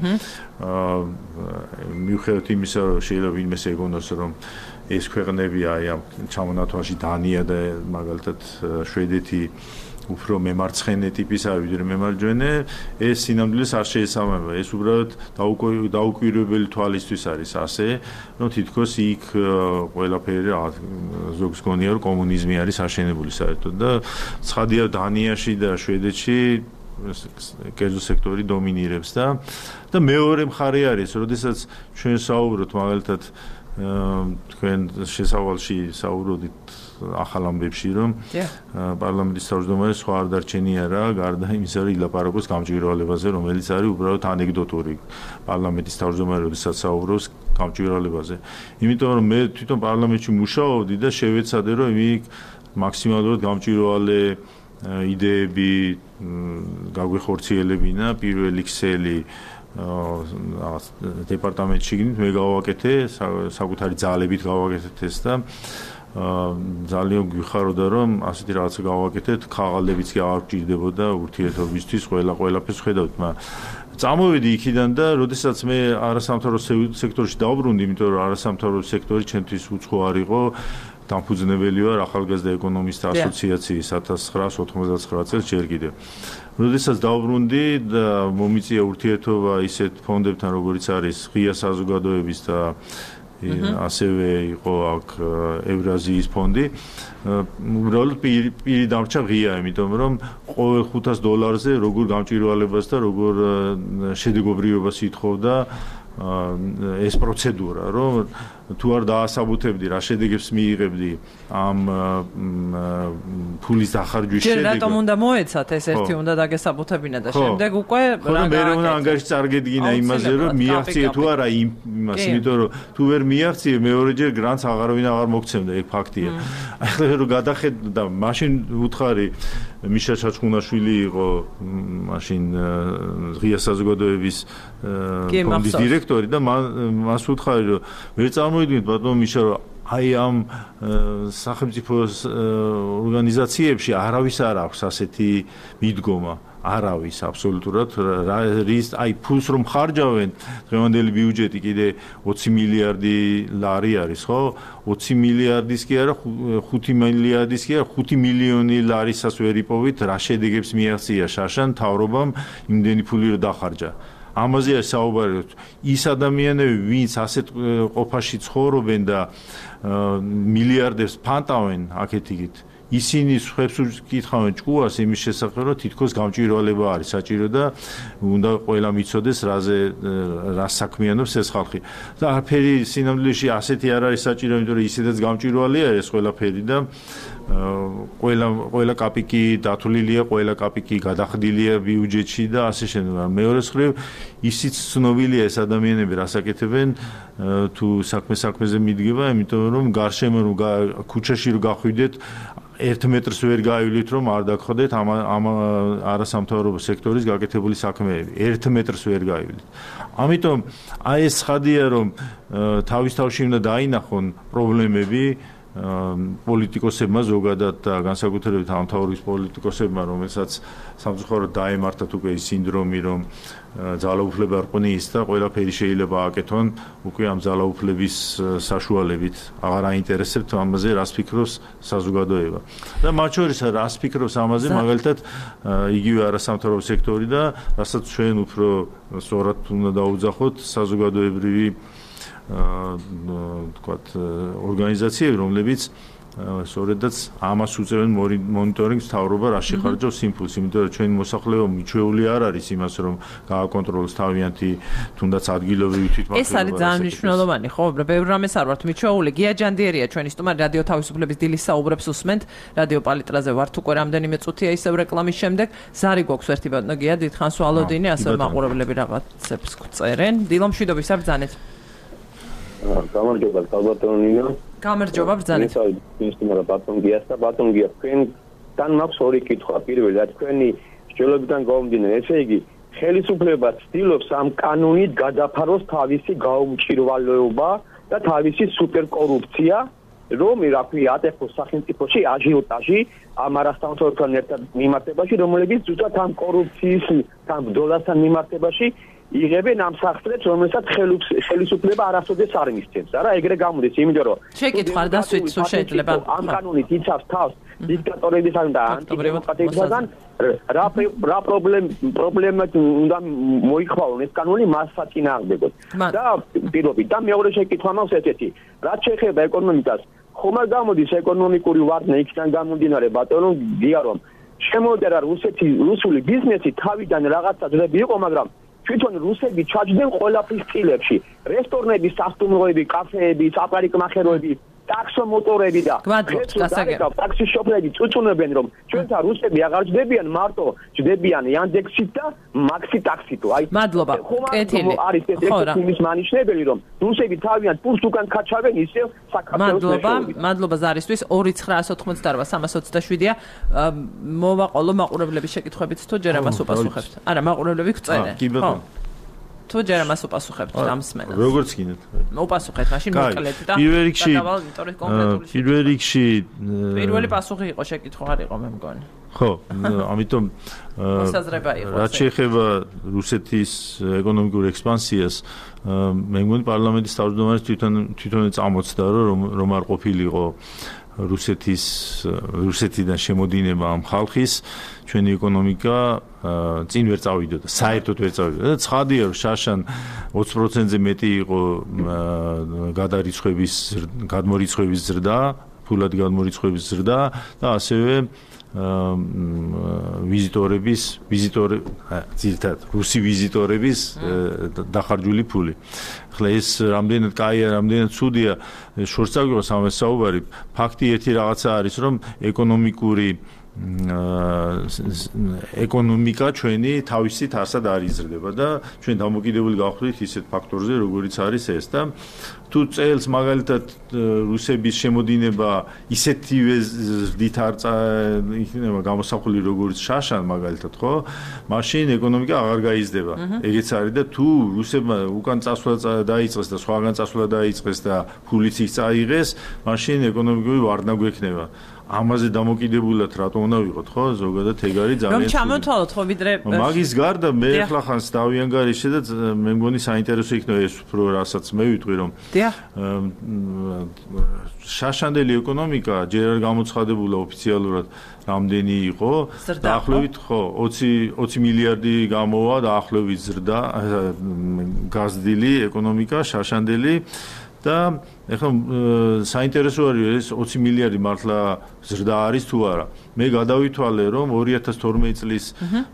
მიუხედავად იმისა, რომ შეიძლება ვინმეს ეგონოს, რომ ეს ქვეყნები აი ამ ჩამონათვალში დანია და მაგალითად შვედეთი უფრო მემარცხენე ტიპისა ვიდრე მემარჯვენე, ეს სინამდვილეს არ შეესაბამება. ეს უბრალოდ დაუკვირვებელი თვალისთვის არის ასე, რომ თითქოს იქ ყველაფერი ზოგს გონია, რომ კომუნიზმი არის აშენებული საერთოდ და ცხადია დანიაში და შვედეთში კერძო სექტორი დომინირებს და მეორე მხარე არის, როდესაც ჩვენ საუბრობთ მაგალითად თქვენ შესავალში საუბრობთ ახალ ამბებში, რომ პარლამენტის თავმჯდომარე სხვა არ დარჩენია რა, გარდა იმისა, რომ ილაპარაკოს გამჭვირვალებაზე, რომელიც არის უბრალოდ ანეკდოტური. პარლამენტის თავმჯდომარე როდესაც საუბრობს გამჭვირვალებაზე. იმიტომ რომ მე თვითონ პარლამენტში მუშაობდი და შევეცადე, რომ იქ მაქსიმალურად გამჭვირვალე იდეები გაგვეხორციელებინა პირველი ქსელი დეპარტამენტში მე გავაკეთე, საკუთარი ძალებით გავაკეთეთ ეს და ძალიან გვიხაროდა, რომ ასეთი რაღაცა გავაკეთეთ, ხაღალდებიც კი არ გჭირდებოდა ურთიერთობისთვის, ყველაფერს ხედავთ, წამოვედი იქიდან და როდესაც მე არასამთავრობო სექტორში დავბრუნდი, იმიტომ რომ არასამთავრობო სექტორი ჩემთვის უცხო არ იყო, დამფუძნებელი ვარ ახალგაზრდა ეკონომისტთა ასოციაციის 1999 წელს ჯერ კიდევ. როდესაც დავბრუნდი და მომიწია ურთიერთობა ისეთ ფონდებთან, როგორიც არის ღია საზოგადოების და ასევე იყო აქ ევრაზიის ფონდი. უბრალოდ პირი დამრჩა ღია, იმიტომ რომ ყოველ $500-ზე როგორ გამჭვირვალებას და როგორ შედეგობრივობას ითხოვდა ეს პროცედურა, რომ თუ არ დაასაბუთებდი რა შედეგებს მიიღებდი ამ ფულის დახარჯვის შედეგად. ჯერ რატომ უნდა მოეცათ ეს ერთი უნდა დაგესაბუთებინა და შემდეგ უკვე რა მე უნდა ანგარიში წარგედგინა იმაზე რომ მიაღწიე თუ არა იმას, იმიტომ რომ თუ ვერ მიაღწიე მეორეჯერ გრანტს აღარავინ აღარ მოგცემდა, ეგ ფაქტია. ახლა რომ გადახედა მაშინ უთხარი მიშა ჩაჩხუნაშვილი იყო მაშინ ღია საზოგადოების ფონდის დირექტორი და მას უთხარი რომ ვერ წარმოვიდგინეთ ბატონო მიშა რომ აი ამ სახელმწიფო ორგანიზაციებში არავის არ აქვს ასეთი მიდგომა არავის აბსოლუტურად რის აი ფულს რომ ხარჯავენ დღევანდელი ბიუჯეტი კიდე 20 მილიარდი ლარი არის ხო 20 მილიარდის კი არა 5 მილიარდის კი არა 5 მილიონი ლარისას ვერ იპოვით რა შედეგებს მიაღწია შაშან თავრობამ იმდენი ფული რომ დახარჯა ამაზე საუბარი ის ადამიანები ვინც ასეთ ყოფაში ცხოვრობენ და მილიარდებს ფანტავენ აქეთ-იქით ისინი ხებს უკითხავენ ჭკუას იმის შესახებ რომ თითქოს გამჭვირვალება არის საჭირო და უნდა ყველა მიცოდეს რა საქმიანობს ეს ხალხი და არაფერი სინამდვილეში ასეთი არ არის საჭირო იმიტომ რომ ისედაც გამჭვირვალეა ეს ყველაფერი და ყველა კაპიკი დათვლილია ყველა კაპიკი გადახდილია ბიუჯეტში და ასე შემდეგ მეორე მხრივ ისიც ცნობილია ეს ადამიანები რას აკეთებენ თუ საქმეზე მიდგება იმიტომ რომ გარშემო ქუჩაში რომ გახვიდეთ 1 მეტრს ვერ გაივლით რომ არ დაგხვდეთ ამ არასამთავრობო სექტორის გაკეთებული საქმეები 1 მეტრს ვერ გაივლით ამიტომ აი ეს ხადია რომ თავის-თავში უნდა დაინახონ პრობლემები პოლიტიკოსებმა ზოგადად და განსაკუთრებით ამთავრობის პოლიტიკოსებმა რომელსაც სამწუხაროდ დაემართათ უკვე ის სინდრომი რომ ძალაუფლება რყნის და ყველაფერი შეიძლება აკეთონ უკვე ამ ძალაუფლების საშუალებით აღარ აინტერესებთ ამაზე რას ფიქრობს საზოგადოება და მათ შორის რას ფიქრობს ამაზე მაგალითად იგივე არასამთავრობო სექტორი და რასაც ჩვენ უფრო სწორად უნდა დაუძახოთ საზოგადოებრივი თქვათ ორგანიზაციები რომლებიც სწორედაც ამას უწევენ მონიტორინგს თავრობა რა შეხარჯავს იმპულსს იმიტომ რომ ჩვენი მოსახლეობა მიჩვეული არ არის იმას რომ გააკონტროლოს თავიანთი თუნდაც ადგილობრივი თვითმმართველობა ეს არის ძალიან მნიშვნელოვანი ხო ბევრ რამეს არ ვართ მიჩვეული გია ჯანდიერია ჩვენი სტუმარი რადიო თავისუფლების დილის საუბრებს უსმენთ რადიო პალიტრაზე ვართ უკვე რამდენიმე წუთია ისევ რეკლამის შემდეგ ზარი გვაქვს ერთი ბატონო გია დიდხანს ვალოდინი ასე მაყურებლები რაღაცებს წერენ დილომშვიდობის არ ბრძანეთ გამარჯობა ბატონო გამარჯობა ბრძანეთ ინსტიტუტურა ბატონ გიას და ბატონ გია თქვენთან მაქვს ორი კითხვა პირველად თქვენი სჯულობიდან გამომდინარე ესე იგი ხელისუფლება ცდილობს ამ კანონით გადაფაროს თავისი გაუმჭირვალეობა და თავისი სუპერკორუფცია რომ რა ქვია ატეხოს სახელმწიფოში აჟიოტაჟი ამ არასამთავრობოთან ერთად მიმართებაში რომლებიც ზუსტად ამ კორუფციის ამ ბრძოლასთან მიმართებაში იღებენ ამ სახსრებს, რომელსაც ხელისუფლება არასოდეს არ მისცემს. არა, ეგრე გამოდის, იმიტომ რომ შეკითხვა დასვით სულ შეიძლება ამ კანონით იცავს თავს დიქტატორებისგან და ანტიდემოკრატებისგან რა პრობლემა უნდა მოიხვალონ ეს კანონი მას საწინააღმდეგოდ. და პირობით და მეორე შეკითხვა მაქვს ესეთი, რაც შეეხება ეკონომიკას, ხომ არ გამოდის ეკონომიკური ვარდნა იქიდან გამომდინარე ბატონო გია რომ შემოდერა რუსული ბიზნესი თავიდან რაღაცა ძრები იყო, მაგრამ თვითონ რუსები ჩაჯდნენ ყველაფრის წილებში რესტორნები, სასტუმროები, კაფეები, საპარიკმახეროები, ტაქსომოტორები და ტაქსის შოფერები წუწუნებენ რომ ჩვენთან რუსები აღარ ჯდებიან მარტო ჯდებიან Yandex-ით და Maxi taxi-ით აი მადლობა კეთილი არის ეს იმის მანიშნებელი რომ რუსები თავიანთ პულს უკან ქაჩავენ ისევ საქართველოს მადლობა ზარისთვის 2988327-ია მოვაყოლო მაყურებლების შეკითხვებით თუ ჯერ ამას უპასუხებთ არა მაყურებლები გწერენ ხო თუ ჯერ ამას უპასუხებთ ამსმენელს როგორც გინდათ მოპასუხეთ მაშინ მოკლედ და პირველ რიგში პირველი პასუხი იყო შეკითხვა არ იყო მე მგონი ხო ამიტომ რაც შეეხება რუსეთის ეკონომიკურ ექსპანსიას მე მგონი პარლამენტის თავმჯდომარეს თვითონ წამოწდა რომ არ ყოფილიყო რუსეთიდან შემოდინება ამ ხალხის ჩვენი ეკონომიკა წინ ვერ წავიდოდა, საერთოდ ვერ წავიდოდა. და ცხადია რომ შაშან 20%-ზე მეტი იყო გადმორიცხვების ზრდა, ფულად გადმორიცხვების ზრდა და ასევე ძირთად რუსი ვიზიტორების დახარჯული ფული. ახლა ეს რამდენად კაია, რამდენად ცუდია, შორს წავიღოს ამას საუბარი. ფაქტი ერთი რაღაცა არის, რომ ეკონომიკა ჩვენი თავისით ასად არ იზრდება და ჩვენ დამოკიდებული გავხდით ისეთ ფაქტორზე, როგორიც არის ეს და თუ წელს მაგალითად რუსების შემოდინება ისეთივე ზრდით არ იქნება გამოსახული როგორც შაშან მაგალითად, ხო? მაშინ ეკონომიკა აღარ გაიზრდება. ეგეც არის და თუ რუსებმა უკან წასვლა დაიწყეს და სხვაგან წასვლა დაიწყეს და ფულიც ის წაიღეს, მაშინ ეკონომიკური ვარდნა გვექნება. ამაზე დამოკიდებულად რატო უნდა ვიყოთ, ხო? ზოგადად ეგ არის ძალიან რომ ჩამოთვალოთ, ხო, ვიდრე მაგის გარდა მე ახლა ხანს დავიანგარიშე და მე მგონი საინტერესო იქნება ეს უფრო რასაც მე ვიტყვი რომ შაშანდელი ეკონომიკა ჯერ არ გამოცხადებულა ოფიციალურად რამდენი იყო დაახლოებით ხო 20 მილიარდი გამოვა დაახლოებით ზრდა გაზრდილი ეკონომიკა შაშანდელი და ეხლა საინტერესო არის 20 მილიარდი მართლა ზრდა არის თუ არა. მე გადავითვალე რომ 2012 წლის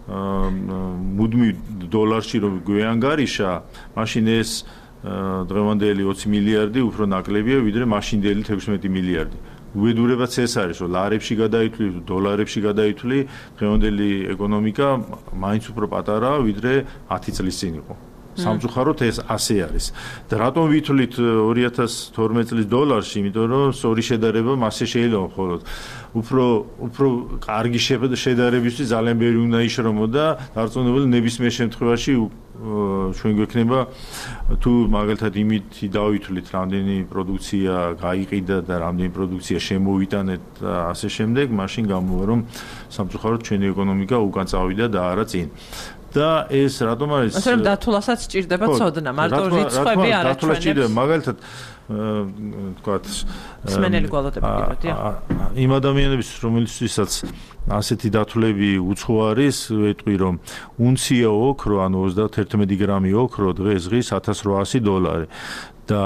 მუდმივ დოლარში რომ გვეანგარიშა, მაშინ ეს დღევანდელი 20 მილიარდი უფრო ნაკლებია ვიდრე მაშინდელი 16 მილიარდი. უბედურებაც ეს არის, რომ ლარებში გადაითვლი, დოლარებში გადაითვლი, დღევანდელი ეკონომიკა მაინც უფრო პატარაა ვიდრე 10 წლის წინ იყო. სამწუხაროდ ეს ასე არის. და რატომ ვითვლით 2012 წლის დოლარში, იმიტომ რომ სწორი შედარება მასე შეიძლება მხოლოდ უფრო კარგი შედარებისთვის ძალიან ბევრი უნდა იშრომოდა, დარწმუნებული ნებისმიერ შემთხვევაში ჩვენ გვექნება თუ მაგალითად იმით დავითვლით რამდენი პროდუქცია გაიყიდა და რამდენი პროდუქცია შემოვიტანეთ და ასე შემდეგ, მაშინ გამოვა რომ სამწუხაროდ ჩვენი ეკონომიკა უკან წავიდა და არა წინ. და ეს რატომ არის? ასე რომ დათვლასაც სჭირდება ცოდნა, მარტო რიცხვები არ აჩვენებს. მაგალითად თქვათ სმენელი გვალოდები გიყავდია. იმ ადამიანების რომელიცაც ასეთი დათვლები უცხო არის, ვეტყვი რომ უნცია ოქრო, ანუ 31 გრამი ოქრო დღეს $1800 და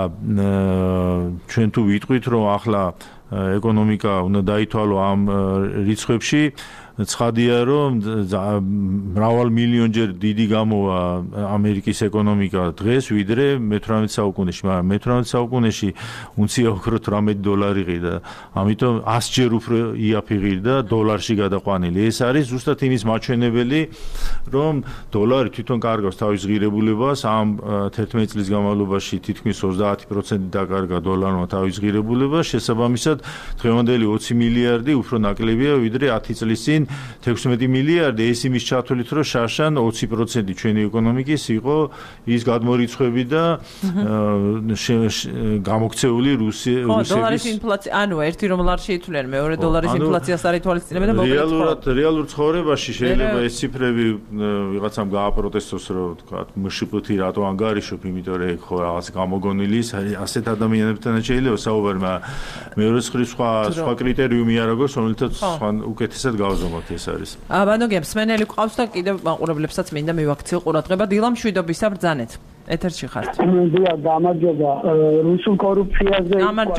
ჩვენ თუ ვიტყვით რომ ახლა ეკონომიკა უნდა დაითვალო ამ რიცხვებში ცხადია რომ მრავალ მილიონჯერ დიდი გამოვა ამერიკის ეკონომიკა დღეს ვიდრე მე-18 საუკუნეში, მაგრამ მე-18 საუკუნეში უნცია ოქრო $18 ყიდა, ამიტომ 100-ჯერ უფრო იაფი ღირდა დოლარში გადაყვანილი. ეს არის ზუსტად იმის მაჩვენებელი, რომ დოლარი თვითონ კარგავს თავის ღირებულებას, ამ 11 წლის განმავლობაში თითქმის 30% დაკარგა დოლარმა თავის ღირებულებას, შესაბამისად დღევანდელი 20 მილიარდი უფრო ნაკლებია ვიდრე 10 წლის წინ 16 მილიარდი, ეს იმის ჩათვლით, რომ შაშან 20% ჩვენი ეკონომიკის იყო ის გადმორიცხვები და გამოქცეული რუსების. ხო, დოლარის ინფლაცია, ანუ ერთი რომ ლარში ითვლიან, მეორე დოლარის ინფლაციას არ ითვალისწინებენ და მოკლედ რეალურ ცხოვრებაში შეიძლება ეს ციფრები ვიღაცამ გააპროტესტოს, რომ თქვა მშპ-ი რატო ანგარიშობ, იმიტომ რომ ხო რაღაც გამოგონილი ის ასეთ ადამიანებთან შეიძლება საუბარი, მაგრამ მეორე სხვა კრიტერიუმი არ აქვს, რომელთაც უკეთესად გავზომოთ ეს არის. ბანოგემ სმენელი ყავს და კიდევ მაყურებლებსაც მინდა მივაქციო ყურადღება დილამ შვიდობისა ბრძანეთ. ეთერში ხართ. დიახ, გამარჯობა. რუსულ კორუფციაზე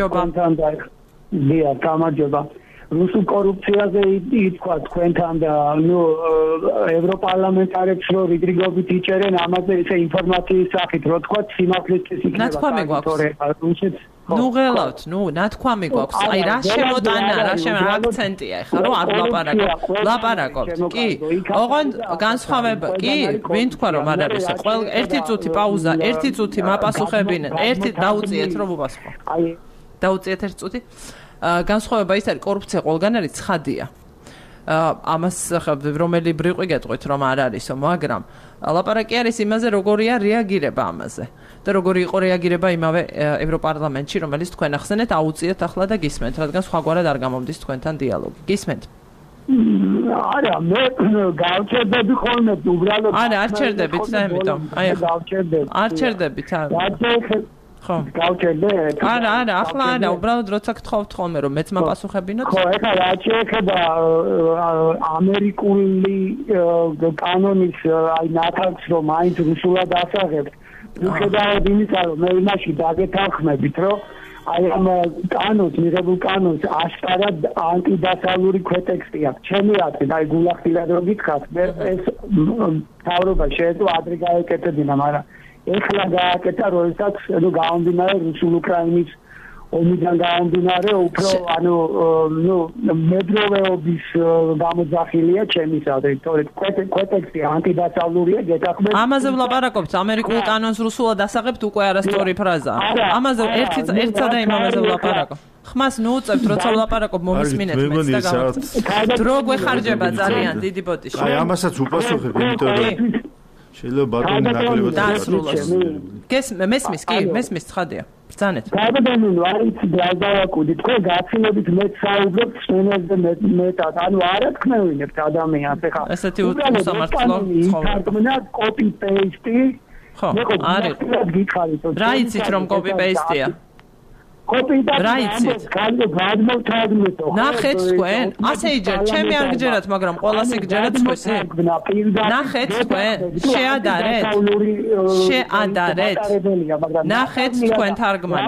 გამარჯობა. რუსულ კორუფციაზე ითქვა თქვენთან და ევროპარლამენტარებს რო რიგრიგობით იჭერენ ამაზე ესე ინფორმაციის სახით რო თქვა სიმართლისთვის იქნება. ნათქვამი გვაქვს. ნუ ღელავთ, ნათქვამი გვაქვს. აი რა შემოტანა, რა აქცენტია ხა რომ არ ლაპარაკობთ. კი, ოღონდ განსხვავება, კი, ვინ თქვა რომ არ არის. ყველა ერთი წუთი პაუზა, ერთი წუთი მაპასუხებინენ, ერთი დაუწიეთ რომ უპასუხო. აი, დაუწიეთ ერთი წუთი. განსხვავება ის არის, კორუფცია ყველგან არის, ცხადია. ამას რომელი ბრიყვი გეტყვით რომ არ არისო, მაგრამ ლაპარაკი არის იმაზე, როგორია რეაგირება ამაზე. და როგორი იყო რეაგირება იმავე ევროპარლამენტში, რომელიც თქვენ ახსენეთ, აუწიეთ ახლა და გისმენთ, რადგან სხვაგვარად არ გამომდის თქვენთან დიალოგი. გისმენთ? არა, მე გავჩერდები ხოლმე უბრალოდ. არა, არ ჩერდებით და ამიტომ. აი ახლა გავჩერდები. არ ჩერდებით, არა. ხო. გავჩერდეთ. არა, ახლა არა, უბრალოდ როცა გთხოვთ ხოლმე რომ მეც მაპასუხებინოთ. ხო, ეხლა რა შეეხება ამერიკული კანონის აი ნათარგს რომ მაინც რუსულად ასაღებთ. მიუხედავად იმისა, რომ მე იმაში დაგეთანხმებით, რომ აი ამ კანონს მიღებულ კანონს აშკარად ანტიდასავლური ქვეტექსტი აქვს. ჩემი აზრით, აი გულახდილად რომ გითხრათ, მე ეს თავრობა შეეძლო ადრე გაეკეთებინა, მაგრამ ეხლა გააკეთა, როდესაც გამომდინარე რუსულ-უკრაინის ომიდან გამომდინარე, უფრო მედროვეობის გამოძახილია ჩემის აზრით, თორე ქვეტექსტი ანტიდასავლურია, გეთახმებით. ამაზე ვლაპარაკობთ, ამერიკულ კანონს რუსულად ასაღებთ უკვე არასწორი ფრაზაა. ამაზე ერთსა და იმაზე ვლაპარაკობ. ხმას ნუუწევთ, როცა ვლაპარაკობ, მომისმინეთ მეც და გავაკეთეთ. დრო გვეხარჯება ძალიან დიდი ბოდიში. აი ამასაც უპასუხებ, იმიტომ რომ შეიძლება ბატონი ნაკლებად დაასრულოს. მესმის, კი, მესმის ცხადია. ბრძანეთ. გადადანილო არის დავდავაკუდი, თქვენ გაცილებით მეც საუბრობთ სუნელზე მეტად, ანუ არ ათქმევინებთ ადამიანს ეხლა. ესეთი უსამართლო ცხოველა. კოპი პეისტი. ხო, არის. რა იცით რომ კოპი პეისტია? რა იცით? ნახეთ თქვენ, ასე იჯერ, ჩემი არ გჯერათ, მაგრამ ყველას იგჯერათ სხვისი? ნახეთ თქვენ, შეადარეთ? ნახეთ თქვენ თარგმანი.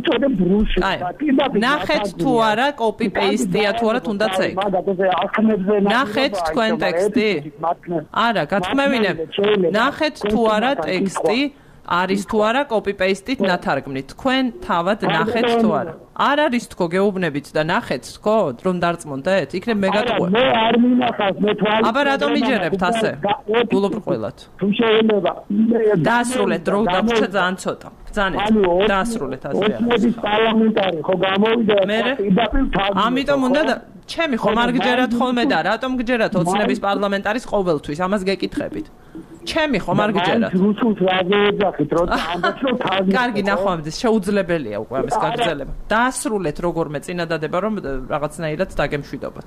ნახეთ თუ არა კოპი პეისტია, თუ არა თუნდაც ეგ. ნახეთ თქვენ ტექსტი? არა, გათქმევინებ. ნახეთ თუ არა ტექსტი? არის თუ არა კოპი პეისტით ნათარგმნით. თქვენ თავად ნახეთ თუ არა? არ არის თქო გეუბნებით და ნახეთ თქო რომ დარწმუნდეთ? იქნებ მე გატყვევ. მე არ მინახავს, მე თვალის. აბა რატომ იჯერებთ ასე? გულუბრყვილად. თუ შეიძლება დაასრულეთ დრო დაგვრჩა ძალიან ცოტა. ბრძანეთ. დაასრულეთ ასე. ოცნების პარლამენტარი ხო გამოვიდა ამიტომ უნდა ჩემი ხომ არ გჯერათ ხოლმე და რატომ გჯერათ ოცნების პარლამენტარის ყოველთვის? ამას გეკითხებით. ჩემი ხომ არ გჯერათ? რუსულს რა გეძახით, როცა ამბობთ რომ თავი. კარგი ნახვამდის, შეუძლებელია უკვე ამის გაგრძელება. დაასრულეთ როგორმე წინადადება რომ რაღაცნაირად დაგემშვიდობოთ.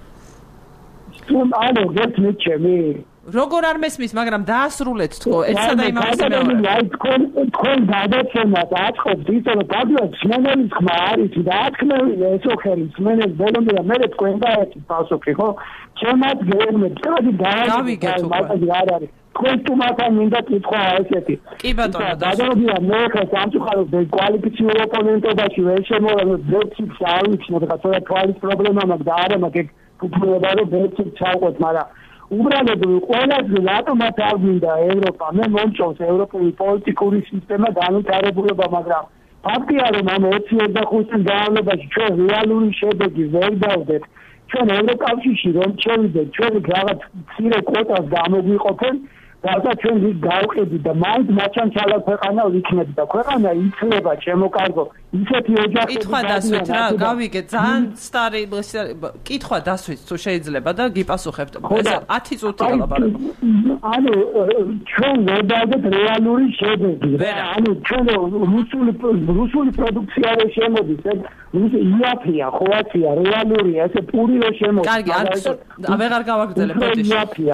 ანუ გეცნით ჩემი როგორ არ მესმის, მაგრამ დაასრულეთ თქო, ერთსა და იმავე მეორე. აი თქვენ გადაცემათ აწყობთ ისე რომ დაგიოთ სმენელის ხმა არის და ათქმევინე ესო ხელი სმენელის ბოლომდე და მე თქვენ დაეცით პასუხი ხო? ჩემად გეუბნეთ, კარგი გავიგეთ უკვე. არ არის. თქვენ თუმცა მინდა კითხვა ესეთი. კი ბატონო, დაგავდია მე ხა სამწუხაროდ კვალიფიციურ ოპონენტობაში ვერ შემოვედი, ბექს არ ვიცნობ, ხა თორე თვალის პრობლემა მაქვს და არა მაქვს ფუფუნება რომ ბექს ჩავყოთ, მაგრამ უბრალოდ ყველაზე რატომაც არ მინდა ევროპა, მე მომწონს ევროპული პოლიტიკური სისტემა განვითარებულობა, მაგრამ ფაქტია რომ ამ 25 წლის განმავლობაში ჩვენ რეალური შედეგი ვერ დავდეთ. ჩვენ ევროკავშირში რომ შევიდეთ, ჩვენ რაღაც მცირე კვოტას გამოგვიყოფენ, რათა ჩვენ ის გავყიდით და მაინც მაჩანჩალა ქვეყანა ვიქნებით და ქვეყანა იცლება შემოკარგო. ისეთი ოჯახები კითხვა დასვით რა, გავიგე, ძალიან სტარი კითხვა დასვით თუ შეიძლება და გიპასუხებთ. ეს 10 წუთია ლაპარაკი. ანუ ჩვენ ვერ დავდეთ რეალური შედეგი. ანუ ჩვენ რუსული პროდუქცია რო შემოდის, ეს იაფია, ხოაცია, რეალურია, ესე პური რო შემოდის. კარგი, აღარ გავაგრძელებ ბოდიში.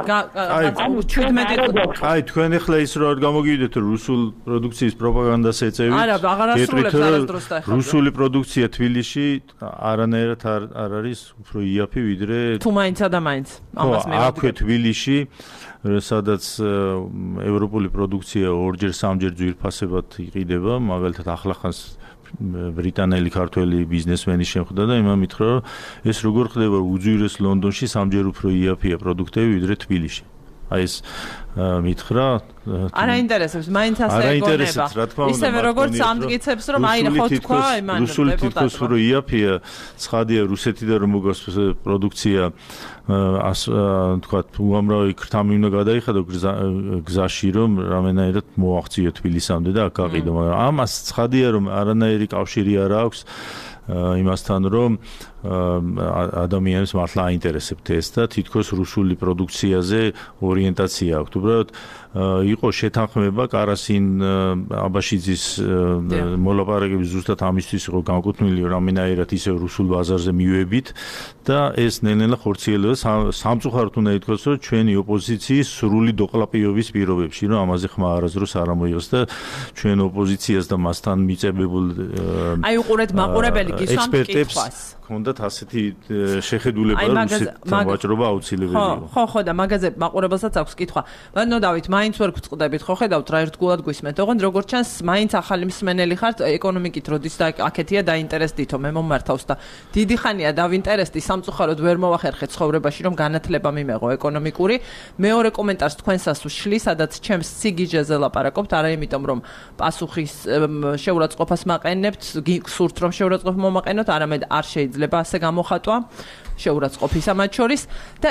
აი თქვენ ახლა ის რო არ გამოგივიდეთ რომ რუსულ პროდუქციის პროპაგანდას ეწევით. არა, აღარ ასრულებს არასდროს და ეხლა. რუსული პროდუქცია თბილისში არანაირად არ არის უფრო იაფი ვიდრე თუ მაინცა და მაინც ამას მე აქვე თბილისში სადაც ევროპული პროდუქცია ორჯერ სამჯერ ძვირფასებად იყიდება, მაგალითად ახლახანს ბრიტანელი ქართველი ბიზნესმენი შემხვდა და იმან მითხრა რომ ეს როგორ ხდება უძვირეს ლონდონში სამჯერ უფრო იაფია პროდუქტები ვიდრე თბილისში. აი ეს მითხრა არ აინტერესებს, მაინც ასე ეგონება. ისევე როგორც ამტკიცებს რომ აი ხო თქვა იმან რუსული თითქოს რო იაფია, ცხადია რუსეთიდან რომ მოგავს პროდუქცია თქვა უამრავი ქრთამი უნდა გადაიხადო გზაში რომ რამენაირად მოაღწიო თბილისამდე და აქ გაყიდო, მაგრამ ამას ცხადია რომ არანაირი კავშირი არ აქვს იმასთან რომ ადამიანებს მართლა აინტერესებთ ეს და თითქოს რუსული პროდუქციაზე ორიენტაცია აქვს. უბრალოდ იყო შეთანხმება კარასინ აბაშიძის მოლაპარაკების ზუსტად ამისთვის იყო განკუთვნილი რამენაირად ისე რუსულ ბაზარზე მივებით და ეს ნელ-ნელა ხორციელდება სამწუხაროდ უნდა ითქვას რომ ჩვენი ოპოზიციის სრული დოყლაპიობის პირობებში რომ ამაზე ხმა არასდროს არ ამოიღოს და ჩვენ ოპოზიციას და მასთან მიწებებულ აი უყურეთ მაყურებელი გისვამთ კითხვას ჰქონდათ ასეთი შეხედულება, რომ რუსეთთან ვაჭრობა აუცილებელი იყო. ხო და მაგაზე მაყურებელსაც აქვს კითხვა. ბატონო, მაინც ვერ გვწყდებით, ხო ხედავთ რა ერთგულად გვისმენთ. ოღონდ როგორც ჩანს, მაინც ახალი მსმენელი ხართ ეკონომიკით, როდის და აქეთია დაინტერესდითო, მე მომმართავს და დიდი ხანია დავინტერესდი, სამწუხაროდ ვერ მოვახერხეთ ცხოვრებაში, რომ განათლება მიმეღო ეკონომიკური. მეორე კომენტარს თქვენსას ვშლი, სადაც ჩემს სიგიჟეზე ლაპარაკობთ, არა იმიტომ რომ პასუხის შეურაცხყოფას მაყენებთ, გსურთ რომ შეურაცხყოფა მომაყენოთ, არამედ არ შეიძლება ასე გამოხატვა შეურაცხყოფისა მათ შორის და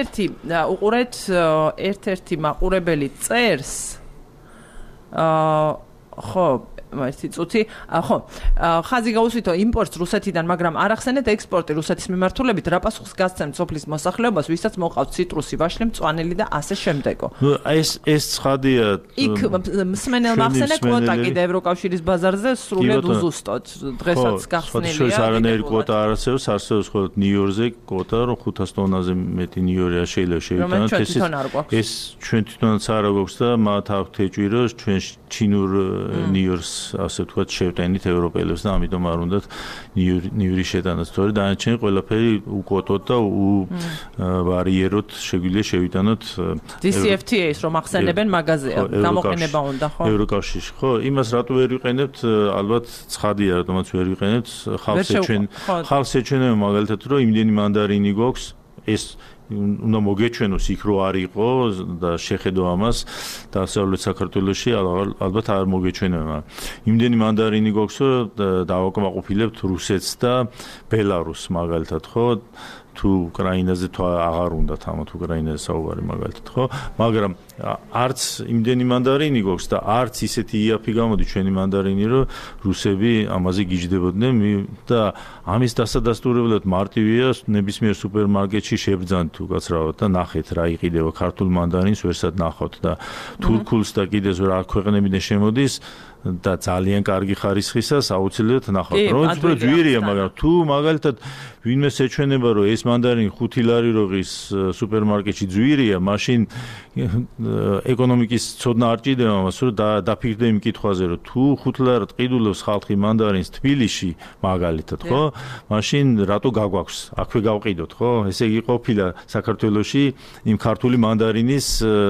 ერთ-ერთი მაყურებელი წერს ხო ერთი წუთი ხო ხაზი გაუსვითო იმპორტს რუსეთიდან მაგრამ არ ახსენეთ ექსპორტი რუსეთის მიმართულებით რა პასუხს გასცემთ სოფლის მოსახლეობას ვისაც მოყავთ ციტრუსი ვაშლი მწვანილი და ასე შემდეგო ნუ ეს ცხადია იქ მსმენელმა ახსენა კვოტა კიდე ევროკავშირის ბაზარზე სრულიად უზუსტოდ დღესაც გახსნილია არანაირი კვოტა არ არსებობს მხოლოდ ნიუ-იორკზე კვოტა რომ 500 ტონაზე მეტი ნიუ-იორკია შეიძლება შევიტანოთ ეს ჩვენ თვითონაც არ გვაქვს და მათ აქვთ ეჭვირო ჩვენ ჩინურ ნიუ-იორკს ასე ვთქვათ შევტენით ევროპელებს და ამიტომ არ უნდათ ნიუ-იორკის შეტანაც თორე დანარჩენი ყველაფერი უკვოტოთ და ვარიეროთ შეგვიძლია შევიტანოთ DCFTA-ს რომ ახსენებენ მაგაზეა გამოყენება უნდა ხო ევროკავშირში ხო იმას რატო ვერ ვიყენებთ ალბათ ცხადია რატომაც ვერ ვიყენებთ ხალხს ეჩვენება მაგალითად რომ იმდენი მანდარინი გვაქვს ეს უნდა მოგეჩვენოს იქ რო არ იყო და შეხედო ამას დასავლეთ საქართველოში ალბათ არ მოგეჩვენება. იმდენი მანდარინი გვაქვს რომ დავაკმაყოფილებთ რუსეთს და ბელარუსს მაგალითად ხო თუ უკრაინაზე თუ აღარ უნდათ ამათ უკრაინაზე საუბარი მაგალითად ხო მაგრამ არც იმდენი მანდარინი გვაქვს და არც ისეთი იაფი გამოდი ჩვენი მანდარინი რომ რუსები ამაზე გიждდებოდნენ და ამის დასადასტურებლად მარტივია ნებისმიერ სუპერმარკეტში შებრძანთ უკაცრავად და ნახეთ რა იყიდება ქართულ მანდარინს ვერსად ნახავთ და თურქულს და კიდეც რა ქვეყნებიდან შემოდის და ძალიან კარგი ხარისხისას აუცილებლად ნახავთ რომ უფრო ძვირია მაგრამ თუ მაგალითად ვინმე შეჩვენება რომ ეს მანდარინი 5 ლარი როგის სუპერმარკეტში ძვირია მაშინ ეკონომიკის ცოდნა არ ჭირდება მას რომ დაფიქრდე იმ კითხვაზე რომ თუ 5 ლარად ყიდულობს ხალხი მანდარინს თბილისში მაგალითად ხო მაშინ რატო გაგვაქვს აქვე გავყიდოთ ხო ესე იგი ყოფილა საქართველოში იმ ქართული მანდარინის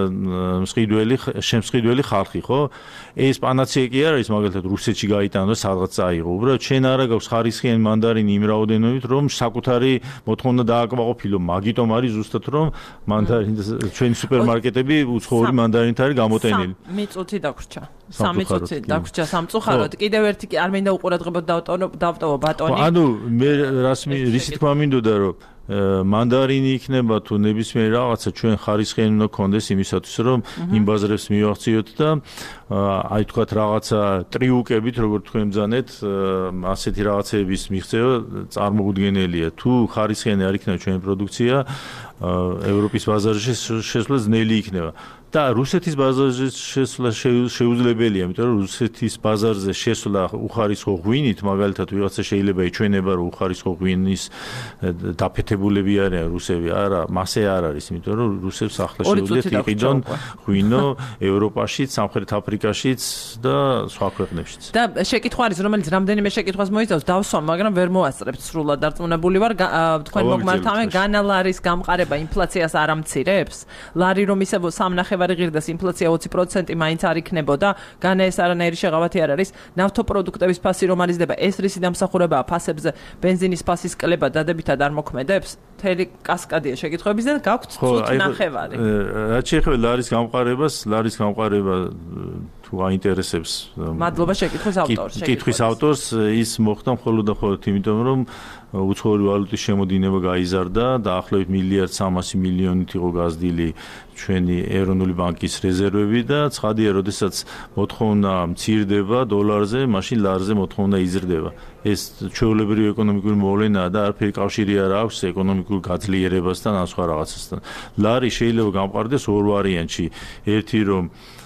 შემსყიდველი ხალხი ხო ეს პანაცეა კი არ არის მაგალითად რუსეთში გაიტანო სადღაც წაიღო უბრალოდ ჩვენ არა გაქვს ხარისხიანი მანდარინი იმ რაოდენობით რომ საკუთარი მოთხოვნა დააკმაყოფილო მაგიტომ არის ზუსტად რომ მანდარინი ჩვენი სუპერმარკეტები უცხოური მანდარინით არის გამოტენილი. მიწუთი დაგვრჩა. 3 წუთი დაგვრჩა სამწუხაროდ. კიდევ ერთი არ მინდა უყურადღებოდ დავტოვო ბატონი. ანუ მე რისი თქმა მინდოდა რომ მანდარინი იქნება თუ ნებისმიერ რაღაცა ჩვენ ხარისხიანი უნდა გქონდეს იმისათვის რომ იმ ბაზრებს მივახციოთ და აი თქვათ რაღაცა ტრიუკებით როგორც თქვენ ბძანეთ ასეთი რაღაცების მიღწევა წარმოუდგენელია თუ ხარისხიანი არ იქნება ჩვენი პროდუქცია ევროპის ბაზარში შესვლა ძნელი იქნება და რუსეთის ბაზარზე შესვლა შეუძლებელია, იმიტომ რომ რუსეთის ბაზარზე შესვლა უხარისხო ღვინით, მაგალითად ვიღაცა შეიძლება ეჩვენება რომ უხარისხო ღვინის დაფეთებულები არიან რუსები, არა, მასე არ არის, იმიტომ რომ რუსებს ახლა შეუძლიათ იყიდონ ღვინო ევროპაშიც, სამხრეთ აფრიკაშიც და სხვა ქვეყნებშიც. და შეკითხვა არის, რომელიც რამდენიმე შეკითხვას მოიცავს, დავსვამ, მაგრამ ვერ მოასწრებთ სრულად დარწმუნებული ვარ, თქვენ მოგმართავენ განა ლარის გამყარება ინფლაციას არ ამცირებს? ლარი რომ ისე სამნახევარი ღირდეს ინფლაცია 20% მაინც არ იქნებოდა, განა ეს არანაირი შეღავათი არ არის. ნავთობპროდუქტების ფასი რომ არიზდება, ეს რისი დამსახურებაა ფასებზე, ბენზინის ფასის კლება დადებითად არ მოქმედებს? მთელი კასკადია შეკითხვების და გაქვთ წუთ ნახევარი. რაც შეეხება ლარის გამყარება თუ აინტერესებს მადლობა შეკითხვის ავტორს. კითხვის ავტორს ის მოხდა მხოლოდ და მხოლოდ იმიტომ რომ უცხოური ვალუტის შემოდინება გაიზარდა და ახლობით 1.3 მილიარდით იყო გაზრდილი ჩვენი ეროვნული ბანკის რეზერვები და ცხადია, როდესაც მოთხოვნა მცირდება დოლარზე, მაშინ ლარზე მოთხოვნა იზრდება. ეს ჩვეულებრივი ეკონომიკური მოვლენაა და არაფერი კავშირი არ აქვს ეკონომიკურ გაძლიერებასთან ან სხვა რაღაცასთან. ლარი შეიძლება გამყარდეს ორ ვარიანტში. ერთი რომ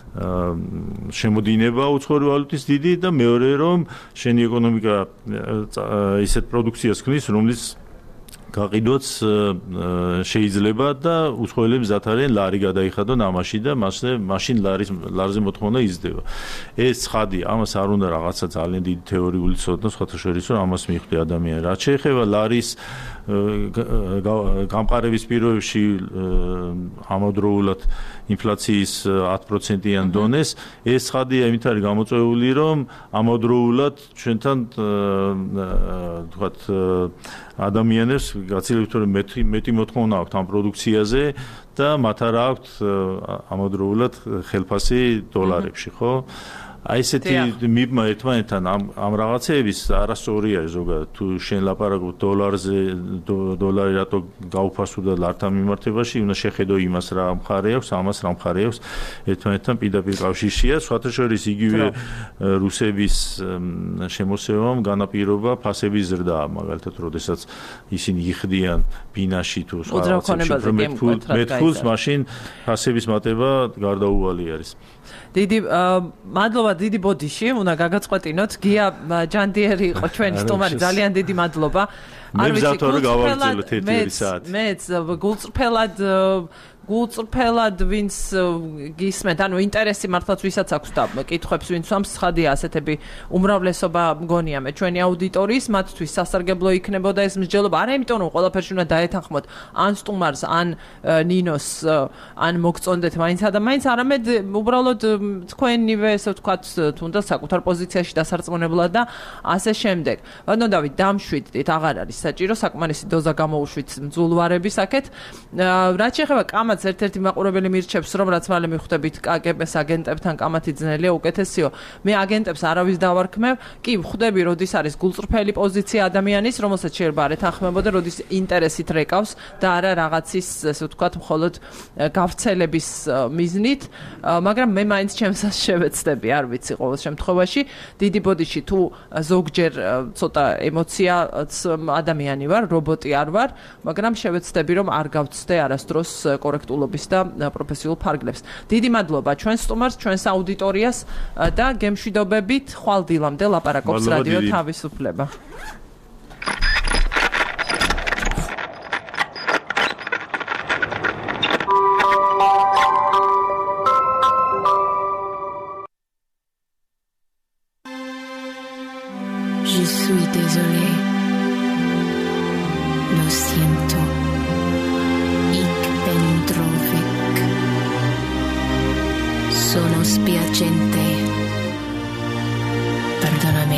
შემოდინება უცხოური ვალუტის დიდი და მეორე რომ შენი ეკონომიკა ისეთ პროდუქციას ქმნის, რომლის გაყიდვაც შეიძლება და უცხოელები მზად არიან ლარი გადაიხადონ ამაში და მაშინ ლარზე მოთხოვნა იზრდება. ეს ცხადია, ამას არ უნდა რაღაცა ძალიან დიდი თეორიული ცოდნა, სხვათა შორის რომ ამას მიხვდე ადამიანი. რაც შეეხება ლარის გამყარების პირობებში ამავდროულად ინფლაციის 10%-იან დონეს, ეს ცხადია იმით არის გამოწვეული, რომ ამავდროულად ჩვენთან თქვათ ადამიანებს გაცილებით რომ მეტი მოთხოვნა აქვთ ამ პროდუქციაზე და მათ არ აქვთ ამავდროულად ხელფასი დოლარებში, ხო? აი ესეთი მიბმა ერთმანეთთან ამ რაღაცეების არასწორი არის ზოგადად თუ შენ ლაპარაკობ დოლარი რატო გაუფასურდა ლართან მიმართებაში უნდა შეხედო იმას რა მხარე აქვს ამას რა მხარე აქვს ერთმანეთთან პირდაპირ კავშირშია სხვათა შორის იგივე რუსების შემოსევამ განაპირობა ფასების ზრდა მაგალითად როდესაც ისინი იხდიან ბინაში თუ სხვა მეტფულს მაშინ ფასების მატება გარდაუვალი არის დიდი მადლობა დიდი ბოდიში უნდა გაგაწყვეტინოთ გია ჯანდიერი იყო ჩვენი სტუმარი ძალიან დიდი მადლობა არ ვიცი გულწრფელად გავაგრძელოთ 1 საათი მეც გულწრფელად ვინც გისმენთ ანუ ინტერესი მართლაც ვისაც აქვს და კითხვებს ვინც ვამს ცხადია ასეთები უმრავლესობა მგონია მე ჩვენი აუდიტორიის მათთვის სასარგებლო იქნებოდა ეს მსჯელობა არა იმიტომ რომ ყველაფერში უნდა დაეთანხმოთ ან სტუმარს ან ნინოს ან მოგწონდეთ მაინცა და მაინც არამედ უბრალოდ თქვენივე ესე ვთქვათ თუნდაც საკუთარ პოზიციაში დასარწმუნებლად და ასე შემდეგ ბატონო დავით დამშვიდდით აღარ არის საჭირო საკმარისი დოზა გამოუშვით მძულვარების აქეთ რაც შეეხება კამათს ერთ-ერთი მაყურებელი მირჩევს რომ რაც მალე მიხვდებით კგბ-ს აგენტებთან კამათი ძნელია უკეთესიო მე აგენტებს არავის დავარქმევ კი ხვდები როდის არის გულწრფელი პოზიცია ადამიანის რომელსაც შეიძლება არ ეთანხმებოდა როდის ინტერესით რეკავს და არა რაღაცის ესე ვთქვათ მხოლოდ გავრცელების მიზნით მაგრამ მე მაინც ჩემსაც შევეცდები არ ვიცი ყოველ შემთხვევაში დიდი ბოდიში თუ ზოგჯერ ცოტა ემოციაც ადამიანი ვარ რობოტი არ ვარ მაგრამ შევეცდები რომ არ გავცდე არასდროს კორექტულობის და პროფესიულ ფარგლებს. დიდი მადლობა ჩვენს სტუმარს, ჩვენს აუდიტორიას და გემშვიდობებით ხვალ დილამდე ლაპარაკობს რადიო თავისუფლება. Je suis désolé. Lo siento. Sono spiacente. Perdonami.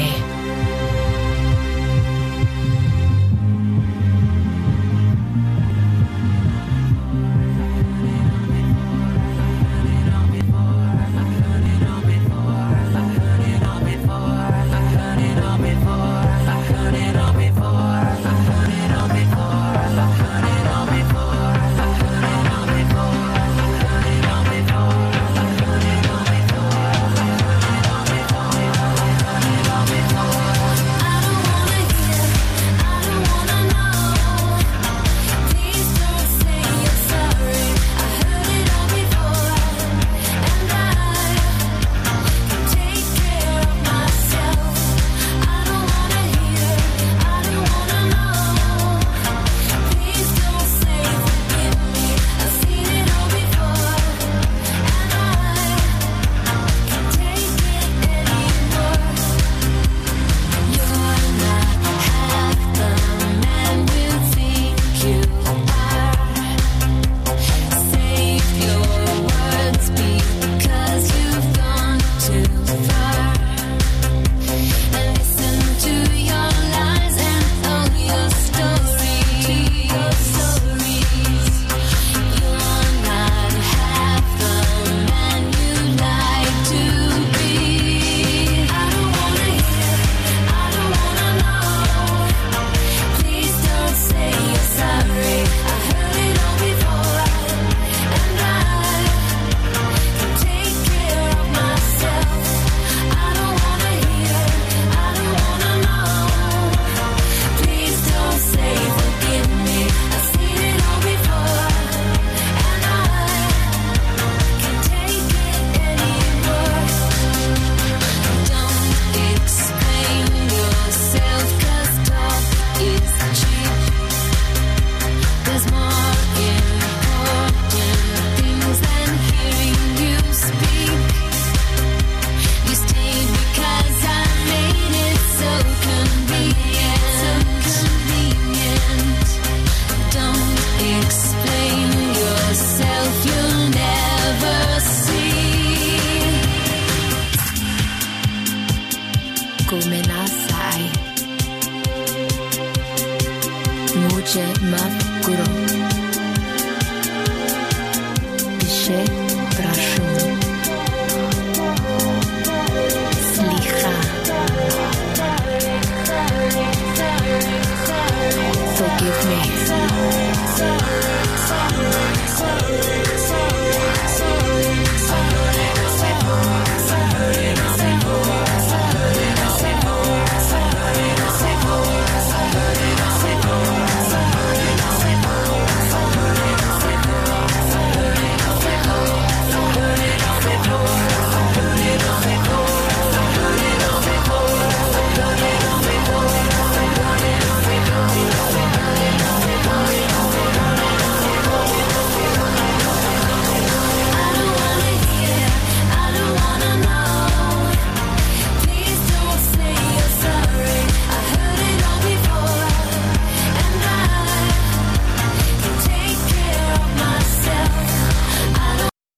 C'è ma curo. Dice